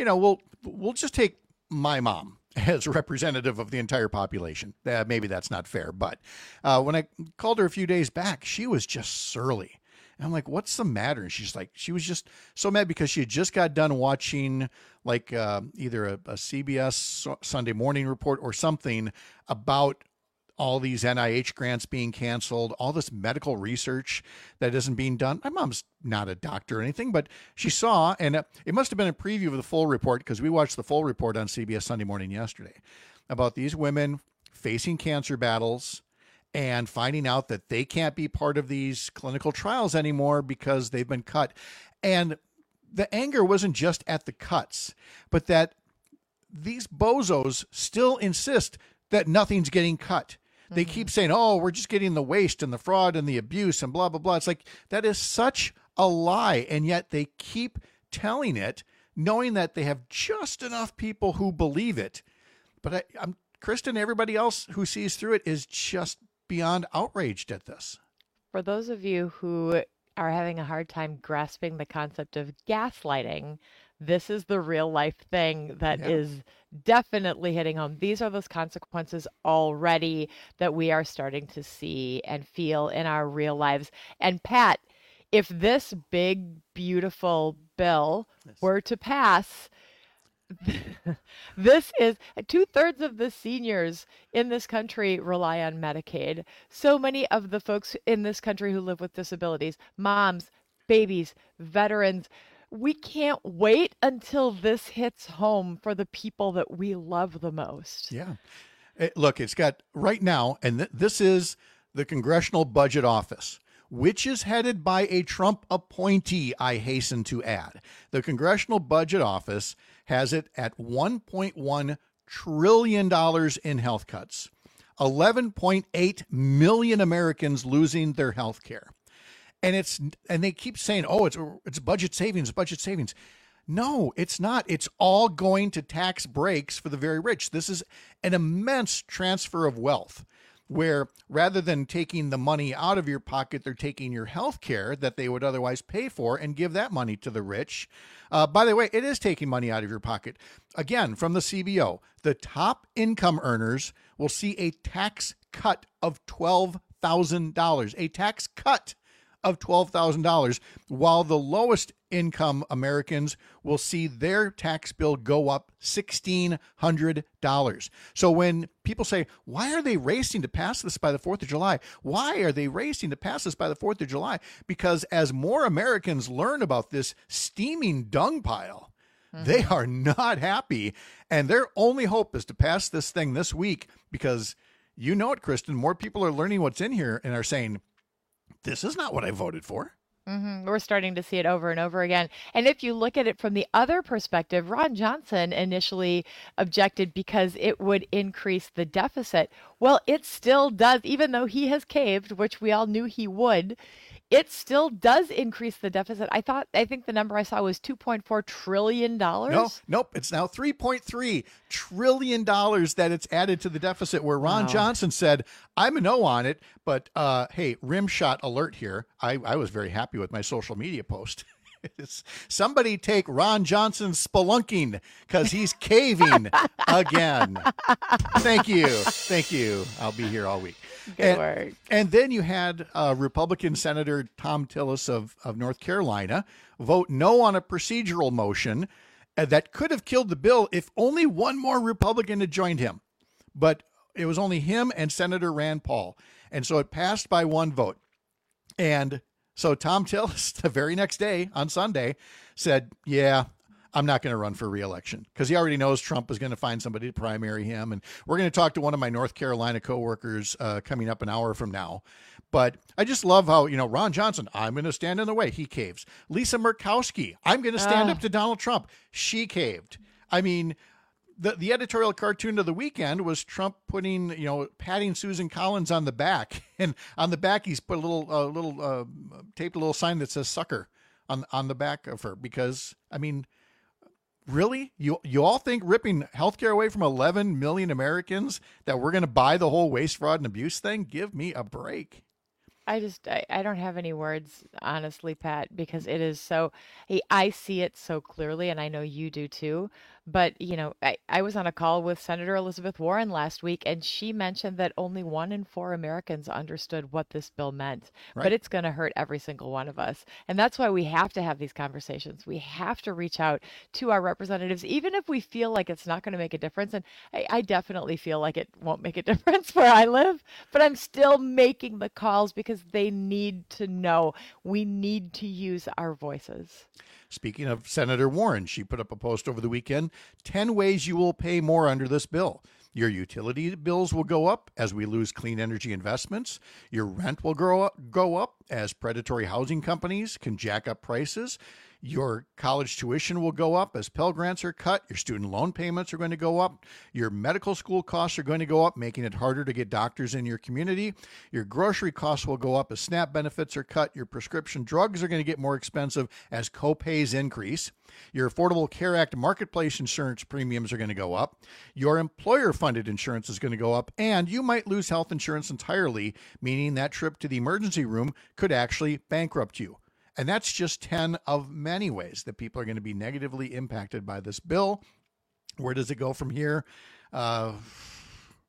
we'll just take my mom as a representative of the entire population. Maybe that's not fair, but when I called her a few days back, she was just surly. And I'm like, what's the matter? And she's like, she was just so mad because she had just got done watching either a CBS Sunday morning report or something about all these NIH grants being canceled, all this medical research that isn't being done. My mom's not a doctor or anything, but she saw, and it must have been a preview of the full report because we watched the full report on CBS Sunday morning yesterday about these women facing cancer battles and finding out that they can't be part of these clinical trials anymore because they've been cut. And the anger wasn't just at the cuts, but that these bozos still insist that nothing's getting cut. They keep saying, oh, we're just getting the waste and the fraud and the abuse and blah, blah, blah. It's like, that is such a lie. And yet they keep telling it, knowing that they have just enough people who believe it. But I'm Kristen, everybody else who sees through it is just beyond outraged at this. For those of you who are having a hard time grasping the concept of gaslighting, this is the real life thing that is definitely hitting home. These are those consequences already that we are starting to see and feel in our real lives. And Pat, if this big, beautiful bill were to pass, this is 2/3 of the seniors in this country rely on Medicaid. So many of the folks in this country who live with disabilities, moms, babies, veterans, we can't wait until this hits home for the people that we love the most. Yeah. Look, it's got right now, and this is the Congressional Budget Office, which is headed by a Trump appointee, I hasten to add. The Congressional Budget Office has it at $1.1 trillion in health cuts, 11.8 million Americans losing their health care. And they keep saying, oh, it's budget savings. No, it's not. It's all going to tax breaks for the very rich. This is an immense transfer of wealth, where rather than taking the money out of your pocket, they're taking your health care that they would otherwise pay for and give that money to the rich. By the way, it is taking money out of your pocket. Again, from the CBO, the top income earners will see a tax cut of $12,000, a tax cut of $12,000, while the lowest income Americans will see their tax bill go up $1,600. So when people say, why are they racing to pass this by the 4th of July? Why are they racing to pass this by the 4th of July? Because as more Americans learn about this steaming dung pile, they are not happy. And their only hope is to pass this thing this week, because you know it, Kristen, more people are learning what's in here and are saying, this is not what I voted for. We're starting to see it over and over again. And if you look at it from the other perspective, Ron Johnson initially objected because it would increase the deficit. Well, it still does, even though he has caved, which we all knew he would. It still does increase the deficit. I think the number I saw was $2.4 trillion. Nope. It's now $3.3 trillion that it's added to the deficit, where Ron Johnson said, I'm a no on it, but hey, rim shot alert here. I was very happy with my social media post. Somebody take Ron Johnson's spelunking, because he's caving again. Thank you. I'll be here all week. Good work. And then you had Republican Senator Tom Tillis of North Carolina vote no on a procedural motion that could have killed the bill if only one more Republican had joined him. But it was only him and Senator Rand Paul. And so it passed by one vote. And so Tom Tillis, the very next day on Sunday, said, yeah, I'm not going to run for re-election, because he already knows Trump is going to find somebody to primary him. And we're going to talk to one of my North Carolina coworkers coming up an hour from now. But I just love how, Ron Johnson, I'm going to stand in the way. He caves. Lisa Murkowski, I'm going to stand up to Donald Trump. She caved. I mean, the editorial cartoon of the weekend was Trump putting, patting Susan Collins on the back. And on the back, he's put taped a little sign that says sucker on the back of her. Because, I mean, really? You all think ripping healthcare away from 11 million Americans that we're going to buy the whole waste, fraud, and abuse thing? Give me a break. I don't have any words, honestly, Pat, because it is so, I see it so clearly, and I know you do too. But, I was on a call with Senator Elizabeth Warren last week, and she mentioned that only 1 in 4 Americans understood what this bill meant. Right. But it's going to hurt every single one of us. And that's why we have to have these conversations. We have to reach out to our representatives, even if we feel like it's not going to make a difference. And I definitely feel like it won't make a difference where I live, but I'm still making the calls because they need to know. We need to use our voices. Speaking of Senator Warren, she put up a post over the weekend, 10 ways you will pay more under this bill. Your utility bills will go up as we lose clean energy investments. Your rent will go up as predatory housing companies can jack up prices. Your college tuition will go up as Pell Grants are cut. Your student loan payments are going to go up. Your medical school costs are going to go up, making it harder to get doctors in your community. Your grocery costs will go up as SNAP benefits are cut. Your prescription drugs are going to get more expensive as co-pays increase. Your Affordable Care Act marketplace insurance premiums are going to go up. Your employer-funded insurance is going to go up, and you might lose health insurance entirely, meaning that trip to the emergency room could actually bankrupt you. And that's just 10 of many ways that people are going to be negatively impacted by this bill. Where does it go from here?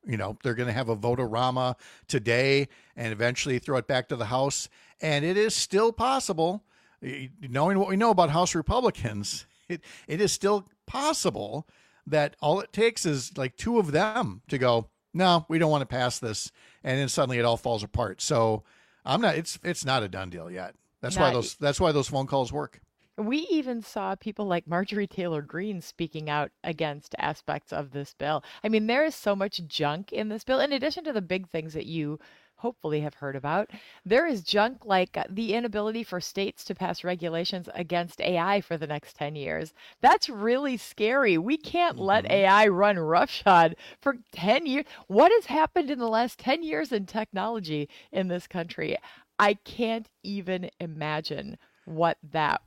You know, they're going to have a vote-a-rama today and eventually throw it back to the House. And it is still possible, knowing what we know about House Republicans, it is still possible that all it takes is like two of them to go, no, we don't want to pass this. And then suddenly it all falls apart. So it's not a done deal yet. That's why those phone calls work. We even saw people like Marjorie Taylor Greene speaking out against aspects of this bill. I mean, there is so much junk in this bill. In addition to the big things that you hopefully have heard about, there is junk like the inability for states to pass regulations against AI for the next 10 years. That's really scary. We can't let AI run roughshod for 10 years. What has happened in the last 10 years in technology in this country? I can't even imagine what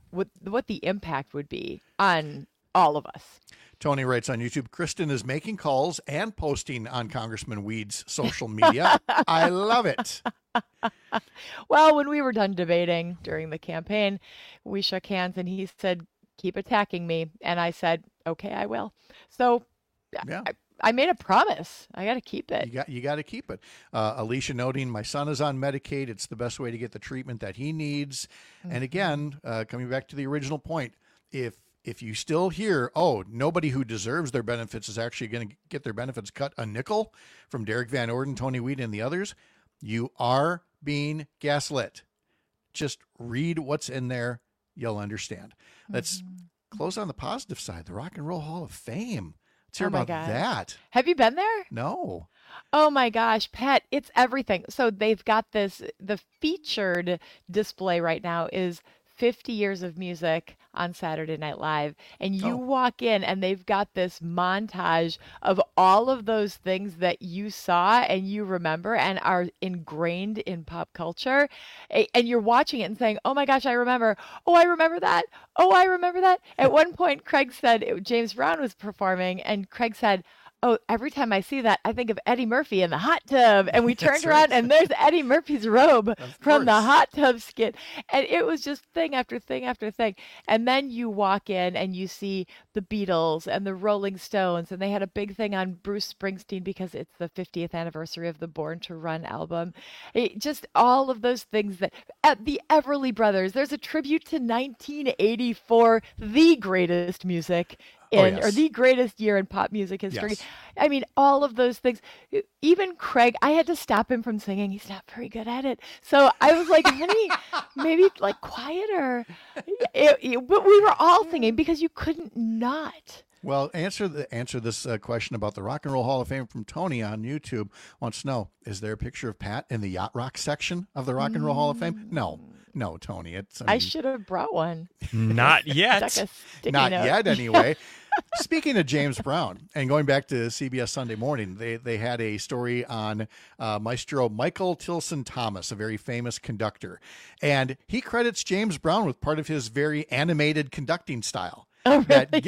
the impact would be on all of us. Tony writes on YouTube, Kristen is making calls and posting on Congressman Weed's social media. I love it. Well, when we were done debating during the campaign, we shook hands and he said, keep attacking me. And I said, okay, I will. So yeah. I made a promise. I got to keep it. You got to keep it. Alicia noting, my son is on Medicaid. It's the best way to get the treatment that he needs. Mm-hmm. And again, coming back to the original point, if you still hear, oh, nobody who deserves their benefits is actually going to get their benefits cut a nickel from Derek Van Orden, Tony Weed, and the others, you are being gaslit. Just read what's in there. You'll understand. Let's close on the positive side. The Rock and Roll Hall of Fame. Let's hear about that. Have you been there? No. Oh my gosh, Pat, it's everything. So they've got the featured display right now is 50 years of music on Saturday Night Live. And you walk in and they've got this montage of all of those things that you saw and you remember and are ingrained in pop culture. And you're watching it and saying, oh my gosh, I remember. Oh, I remember that. Oh, I remember that. At one point, Craig said, James Brown was performing and Craig said, oh, every time I see that, I think of Eddie Murphy in the hot tub. And we turned around and there's Eddie Murphy's robe from the hot tub skit. And it was just thing after thing after thing. And then you walk in and you see the Beatles and the Rolling Stones. And they had a big thing on Bruce Springsteen because it's the 50th anniversary of the Born to Run album. Just all of those things that at the Everly Brothers, there's a tribute to 1984, the greatest music or the greatest year in pop music history. Yes. I mean, all of those things. Even Craig, I had to stop him from singing. He's not very good at it. So I was like, honey, maybe like quieter. But we were all singing because you couldn't not. Well, answer this question about the Rock and Roll Hall of Fame from Tony on YouTube. Wants to know, is there a picture of Pat in the yacht rock section of the Rock and Roll Hall of Fame? No, Tony. I should have brought one. Not yet. Not yet, anyway. Speaking of James Brown, and going back to CBS Sunday Morning, they had a story on Maestro Michael Tilson Thomas, a very famous conductor. And he credits James Brown with part of his very animated conducting style. Oh, really?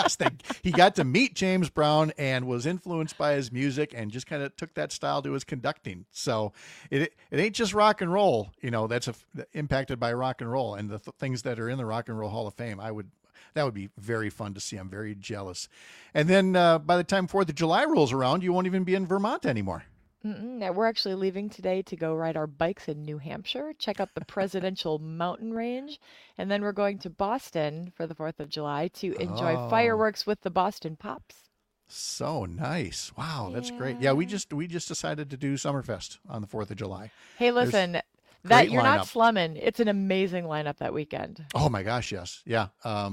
He got to meet James Brown and was influenced by his music and just kind of took that style to his conducting. So it ain't just rock and roll, that's impacted by rock and roll and the things that are in the Rock and Roll Hall of Fame. That would be very fun to see. I'm very jealous. And then by the time 4th of July rolls around, you won't even be in Vermont anymore. We're actually leaving today to go ride our bikes in New Hampshire, check out the Presidential Mountain Range, and then we're going to Boston for the 4th of July to enjoy fireworks with the Boston Pops. So nice. Wow, that's great. Yeah, we just decided to do Summerfest on the 4th of July. Hey, listen, that you're not slumming. It's an amazing lineup that weekend. Oh my gosh, yes. Yeah.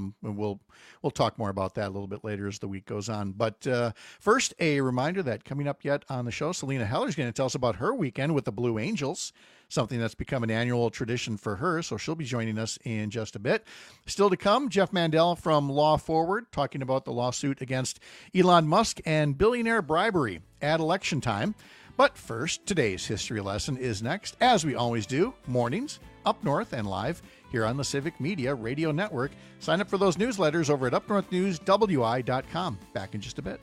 We'll talk more about that a little bit later as the week goes on. But first, a reminder that coming up yet on the show, Selena Heller is going to tell us about her weekend with the Blue Angels, something that's become an annual tradition for her. So she'll be joining us in just a bit. Still to come, Jeff Mandel from Law Forward talking about the lawsuit against Elon Musk and billionaire bribery at election time. But first, today's history lesson is next, as we always do, mornings, up north and live here on the Civic Media Radio Network. Sign up for those newsletters over at upnorthnewswi.com. Back in just a bit.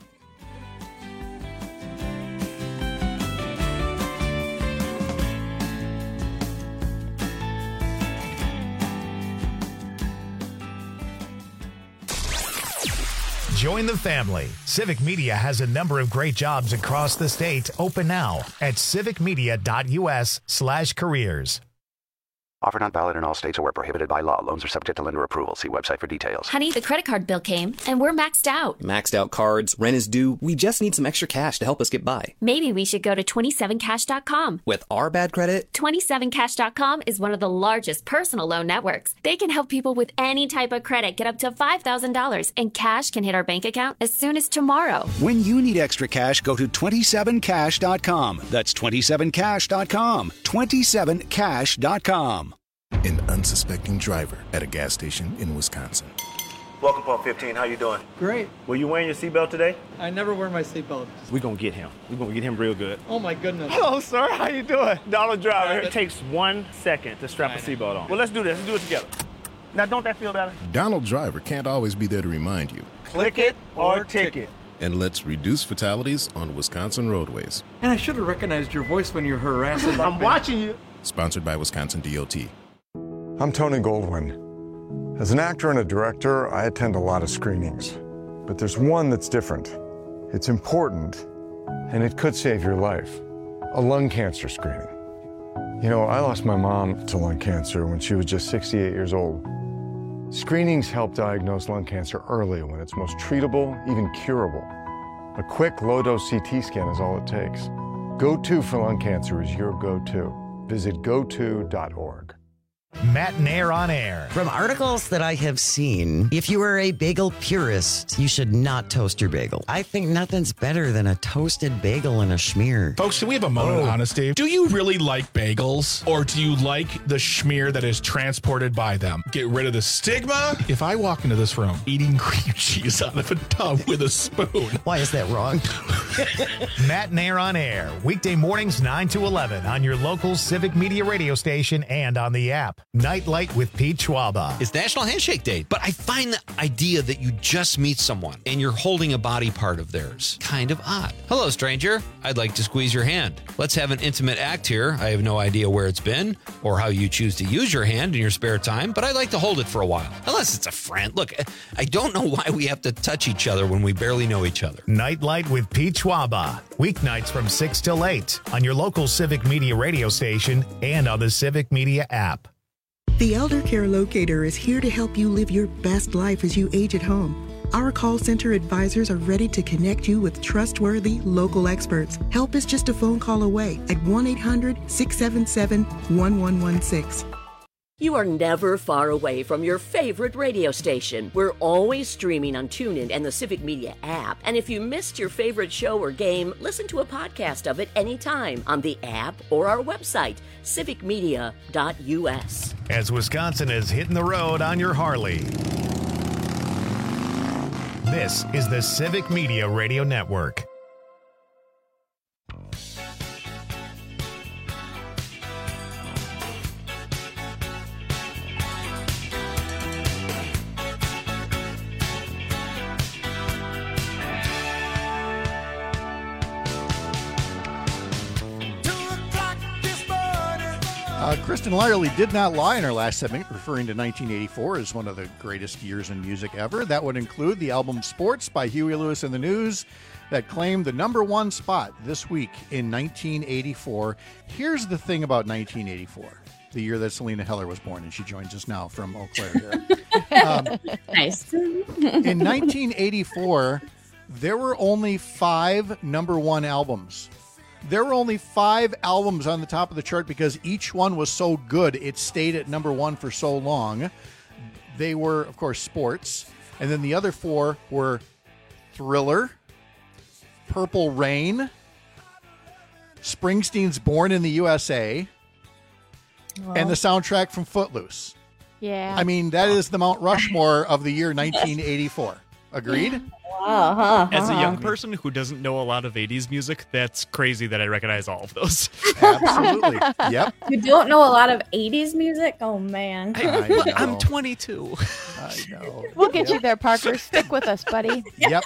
Join the family. Civic Media has a number of great jobs across the state open now at civicmedia.us/careers. Offer not valid in all states or where prohibited by law. Loans are subject to lender approval. See website for details. Honey, the credit card bill came, and we're maxed out. Maxed out cards, rent is due. We just need some extra cash to help us get by. Maybe we should go to 27cash.com. With our bad credit? 27cash.com is one of the largest personal loan networks. They can help people with any type of credit get up to $5,000, and cash can hit our bank account as soon as tomorrow. When you need extra cash, go to 27cash.com. That's 27cash.com. 27cash.com. An unsuspecting driver at a gas station in Wisconsin. Welcome, Pump 15. How you doing? Great. Were you wearing your seatbelt today? I never wear my seatbelt. We're going to get him. We're going to get him real good. Oh, my goodness. Hello, sir. How you doing? Donald Driver. It takes 1 second to strap a seatbelt on. Well, let's do this. Let's do it together. Now, don't that feel better? Donald Driver can't always be there to remind you. Click it or ticket. And let's reduce fatalities on Wisconsin roadways. And I should have recognized your voice when you're harassing. I'm watching you. Sponsored by Wisconsin DOT. I'm Tony Goldwyn. As an actor and a director, I attend a lot of screenings. But there's one that's different. It's important, and it could save your life. A lung cancer screening. You know, I lost my mom to lung cancer when she was just 68 years old. Screenings help diagnose lung cancer early when it's most treatable, even curable. A quick low-dose CT scan is all it takes. Go-To for lung cancer is your go-to. Visit goto.org. Matt Nair on air. From articles that I have seen, if you are a bagel purist, you should not toast your bagel. I think nothing's better than a toasted bagel and a schmear. Folks, can we have a moment of honesty? Do you really like bagels, or do you like the schmear that is transported by them? Get rid of the stigma. If I walk into this room eating cream cheese out of a tub with a spoon. Why is that wrong? Matt Nair on air. Weekday mornings 9 to 11 on your local Civic Media radio station and on the app. Nightlight with Pete Schwaba. It's National Handshake Day, but I find the idea that you just meet someone and you're holding a body part of theirs kind of odd. Hello, stranger. I'd like to squeeze your hand. Let's have an intimate act here. I have no idea where it's been or how you choose to use your hand in your spare time, but I'd like to hold it for a while. Unless it's a friend. Look, I don't know why we have to touch each other when we barely know each other. Nightlight with Pete Schwaba. Weeknights from 6 till 8 on your local Civic Media radio station and on the Civic Media app. The Elder Care Locator is here to help you live your best life as you age at home. Our call center advisors are ready to connect you with trustworthy local experts. Help is just a phone call away at 1-800-677-1116. You are never far away from your favorite radio station. We're always streaming on TuneIn and the Civic Media app. And if you missed your favorite show or game, listen to a podcast of it anytime on the app or our website, civicmedia.us. As Wisconsin is hitting the road on your Harley. This is the Civic Media Radio Network. Kristen Lyerly did not lie in her last segment, referring to 1984 as one of the greatest years in music ever. That would include the album Sports by Huey Lewis and the News that claimed the #1 spot this week in 1984. Here's the thing about 1984, the year that Selena Heller was born, and she joins us now from Eau Claire here. Nice. In 1984, there were only 5 #1 albums. There were only 5 albums on the top of the chart because each one was so good it stayed at #1 for so long. They were, of course, Sports. And then the other 4 were Thriller, Purple Rain, Springsteen's Born in the USA, and the soundtrack from Footloose. Yeah. I mean, that is the Mount Rushmore of the year 1984. Agreed? As a young person who doesn't know a lot of 80s music, that's crazy that I recognize all of those. Absolutely. Yep. You don't know a lot of 80s music? Oh, man. I'm 22. I know. We'll get you there, Parker. Stick with us, buddy. Yep.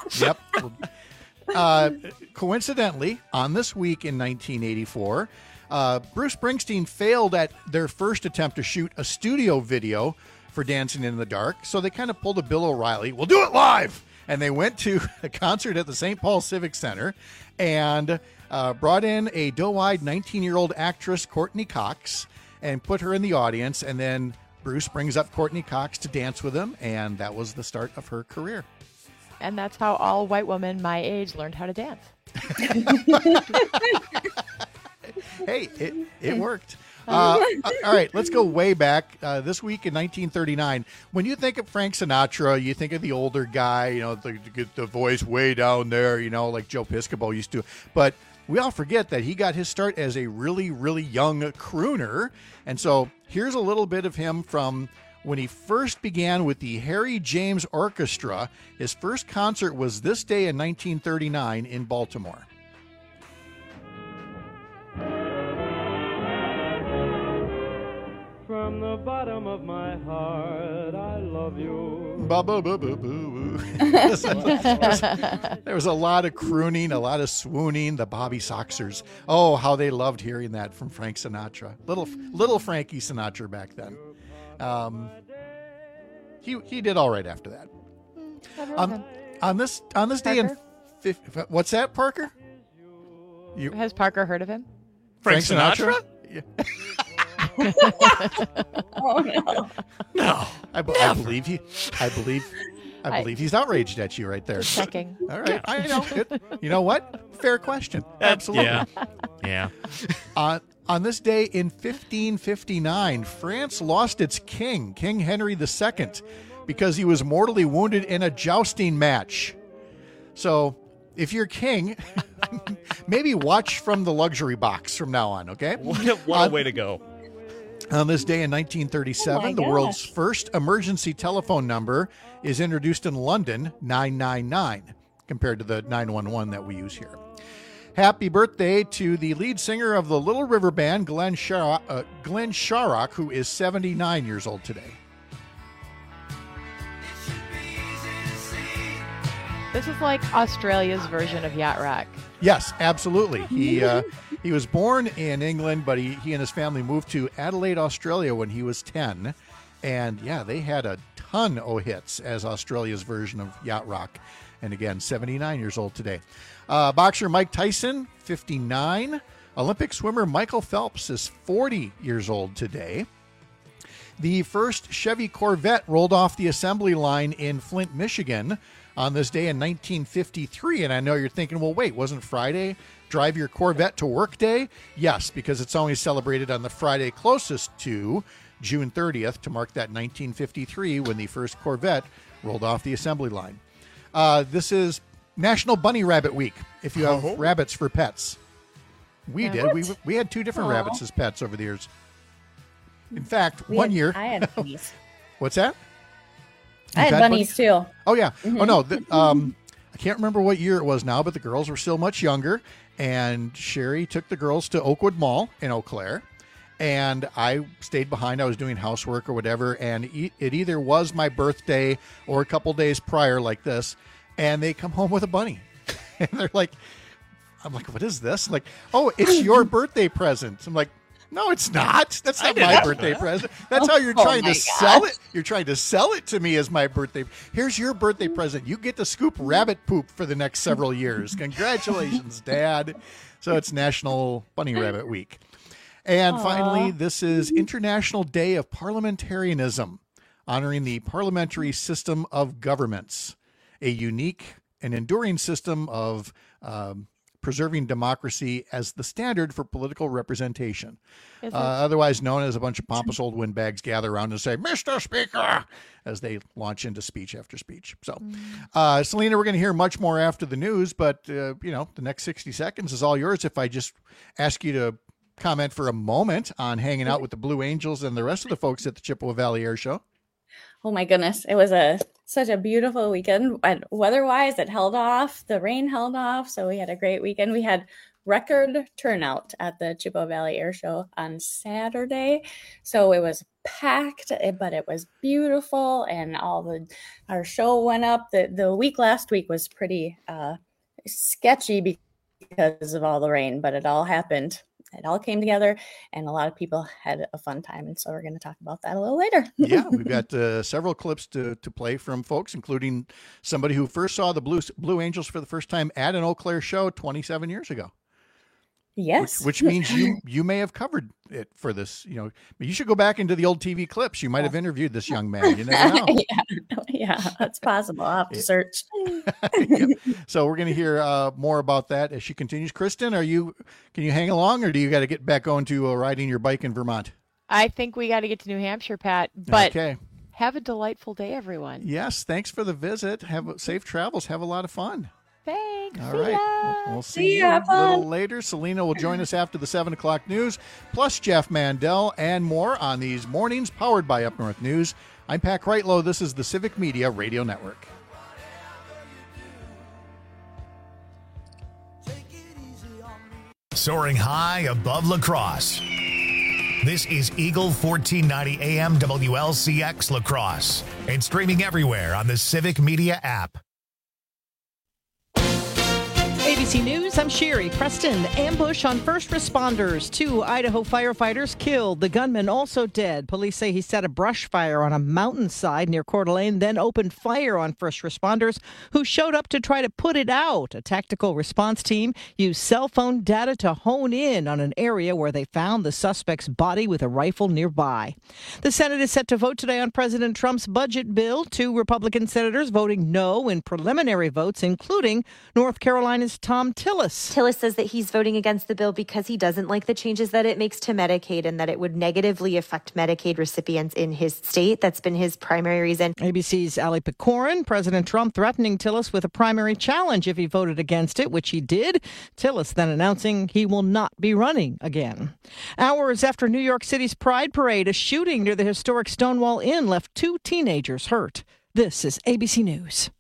Coincidentally, on this week in 1984, Bruce Springsteen failed at their first attempt to shoot a studio video for Dancing in the Dark, so they kind of pulled a Bill O'Reilly. We'll do it live! And they went to a concert at the St. Paul Civic Center and brought in a doe-eyed 19-year-old actress, Courtney Cox, and put her in the audience. And then Bruce brings up Courtney Cox to dance with him, and that was the start of her career. And that's how all white women my age learned how to dance. Hey, it worked. All right, let's go way back. This week in 1939, when you think of Frank Sinatra, you think of the older guy, the voice way down there, like Joe Piscopo used to. But we all forget that he got his start as a really, really young crooner. And so here's a little bit of him from when he first began with the Harry James Orchestra. His first concert was this day in 1939 in Baltimore. From the bottom of my heart, I love you. There was a lot of crooning, a lot of swooning. The Bobby Soxers. Oh, how they loved hearing that from Frank Sinatra. Little Frankie Sinatra back then. He did all right after that. On this day in what's that, Parker? Has Parker heard of him? Frank Sinatra? Yeah. Oh no! No, I believe he's outraged at you right there. Checking. All right, I know. You know what? Fair question. Absolutely. Yeah. On this day in 1559, France lost its king, King Henry II, because he was mortally wounded in a jousting match. So, if you're king, maybe watch from the luxury box from now on, okay? What a way to go. On this day in 1937, the world's first emergency telephone number is introduced in London, 999, compared to the 911 that we use here. Happy birthday to the lead singer of the Little River Band, Glenn Sharrock, who is 79 years old today. This is like Australia's version of Yacht Rock. Yes, absolutely. He was born in England, but he and his family moved to Adelaide, Australia when he was 10. And yeah, they had a ton of hits as Australia's version of Yacht Rock. And again, 79 years old today. Boxer Mike Tyson, 59. Olympic swimmer Michael Phelps is 40 years old today. The first Chevy Corvette rolled off the assembly line in Flint, Michigan on this day in 1953. And I know you're thinking, well, wait, wasn't Friday Drive Your Corvette to Work Day? Yes, because it's only celebrated on the Friday closest to June 30th to mark that 1953 when the first Corvette rolled off the assembly line. This is National Bunny Rabbit Week, if you have rabbits for pets. We did. We had two different rabbits as pets over the years. In fact, one year... I had bunnies. What's that? I had bunnies too. Oh, yeah. Mm-hmm. Oh, no. I can't remember what year it was now, but the girls were still much younger. And Sherry took the girls to Oakwood Mall in Eau Claire. And I stayed behind. I was doing housework or whatever. And it either was my birthday or a couple days prior like this. And they come home with a bunny. And they're like, I'm like, what is this? I'm like, oh, it's your birthday present. I'm like, no, it's not. That's not my birthday present. That's how you're trying to sell it. You're trying to sell it to me as my birthday. Here's your birthday present. You get to scoop rabbit poop for the next several years. Congratulations, Dad. So it's National Bunny Rabbit Week. And finally, this is International Day of Parliamentarianism, honoring the parliamentary system of governments, a unique and enduring system of preserving democracy as the standard for political representation, otherwise known as a bunch of pompous old windbags gather around and say, Mr. Speaker, as they launch into speech after speech. So, Selena, we're going to hear much more after the news, but, the next 60 seconds is all yours. If I just ask you to comment for a moment on hanging out with the Blue Angels and the rest of the folks at the Chippewa Valley Air Show. Oh my goodness. It was such a beautiful weekend. And weather-wise, it held off. The rain held off. So we had a great weekend. We had record turnout at the Chippewa Valley Air Show on Saturday. So it was packed, but it was beautiful. And our show went up. The week last week was pretty sketchy because of all the rain, but it all happened. It all came together, and a lot of people had a fun time. And so we're going to talk about that a little later. Yeah, we've got several clips to play from folks, including somebody who first saw the Blue Angels for the first time at an Eau Claire show 27 years ago. Yes. Which means you may have covered it for this. You should go back into the old TV clips. You might have interviewed this young man. You never know. Yeah, that's possible. I'll have to search. Yep. So we're going to hear more about that as she continues. Kristen, can you hang along, or do you got to get back going to riding your bike in Vermont? I think we got to get to New Hampshire, Pat. But okay. Have a delightful day, everyone. Yes, thanks for the visit. Have safe travels. Have a lot of fun. Thanks. All right. We'll see you a little later. Selena will join us after the 7 o'clock news, plus Jeff Mandel and more on these mornings powered by Up North News. I'm Pat Kreitlow. This is the Civic Media Radio Network. Soaring high above La Crosse. This is Eagle 1490 AM WLCX La Crosse and streaming everywhere on the Civic Media app. ABC News, I'm Sherry. Preston, ambush on first responders. 2 Idaho firefighters killed. The gunman also dead. Police say he set a brush fire on a mountainside near Coeur d'Alene, then opened fire on first responders who showed up to try to put it out. A tactical response team used cell phone data to hone in on an area where they found the suspect's body with a rifle nearby. The Senate is set to vote today on President Trump's budget bill. 2 Republican senators voting no in preliminary votes, including North Carolina's Tom Tillis. Tillis says that he's voting against the bill because he doesn't like the changes that it makes to Medicaid and that it would negatively affect Medicaid recipients in his state. That's been his primary reason. ABC's Ali Pecorin. President Trump threatening Tillis with a primary challenge if he voted against it, which he did. Tillis then announcing he will not be running again. Hours after New York City's Pride Parade, a shooting near the historic Stonewall Inn left 2 teenagers hurt. This is ABC News.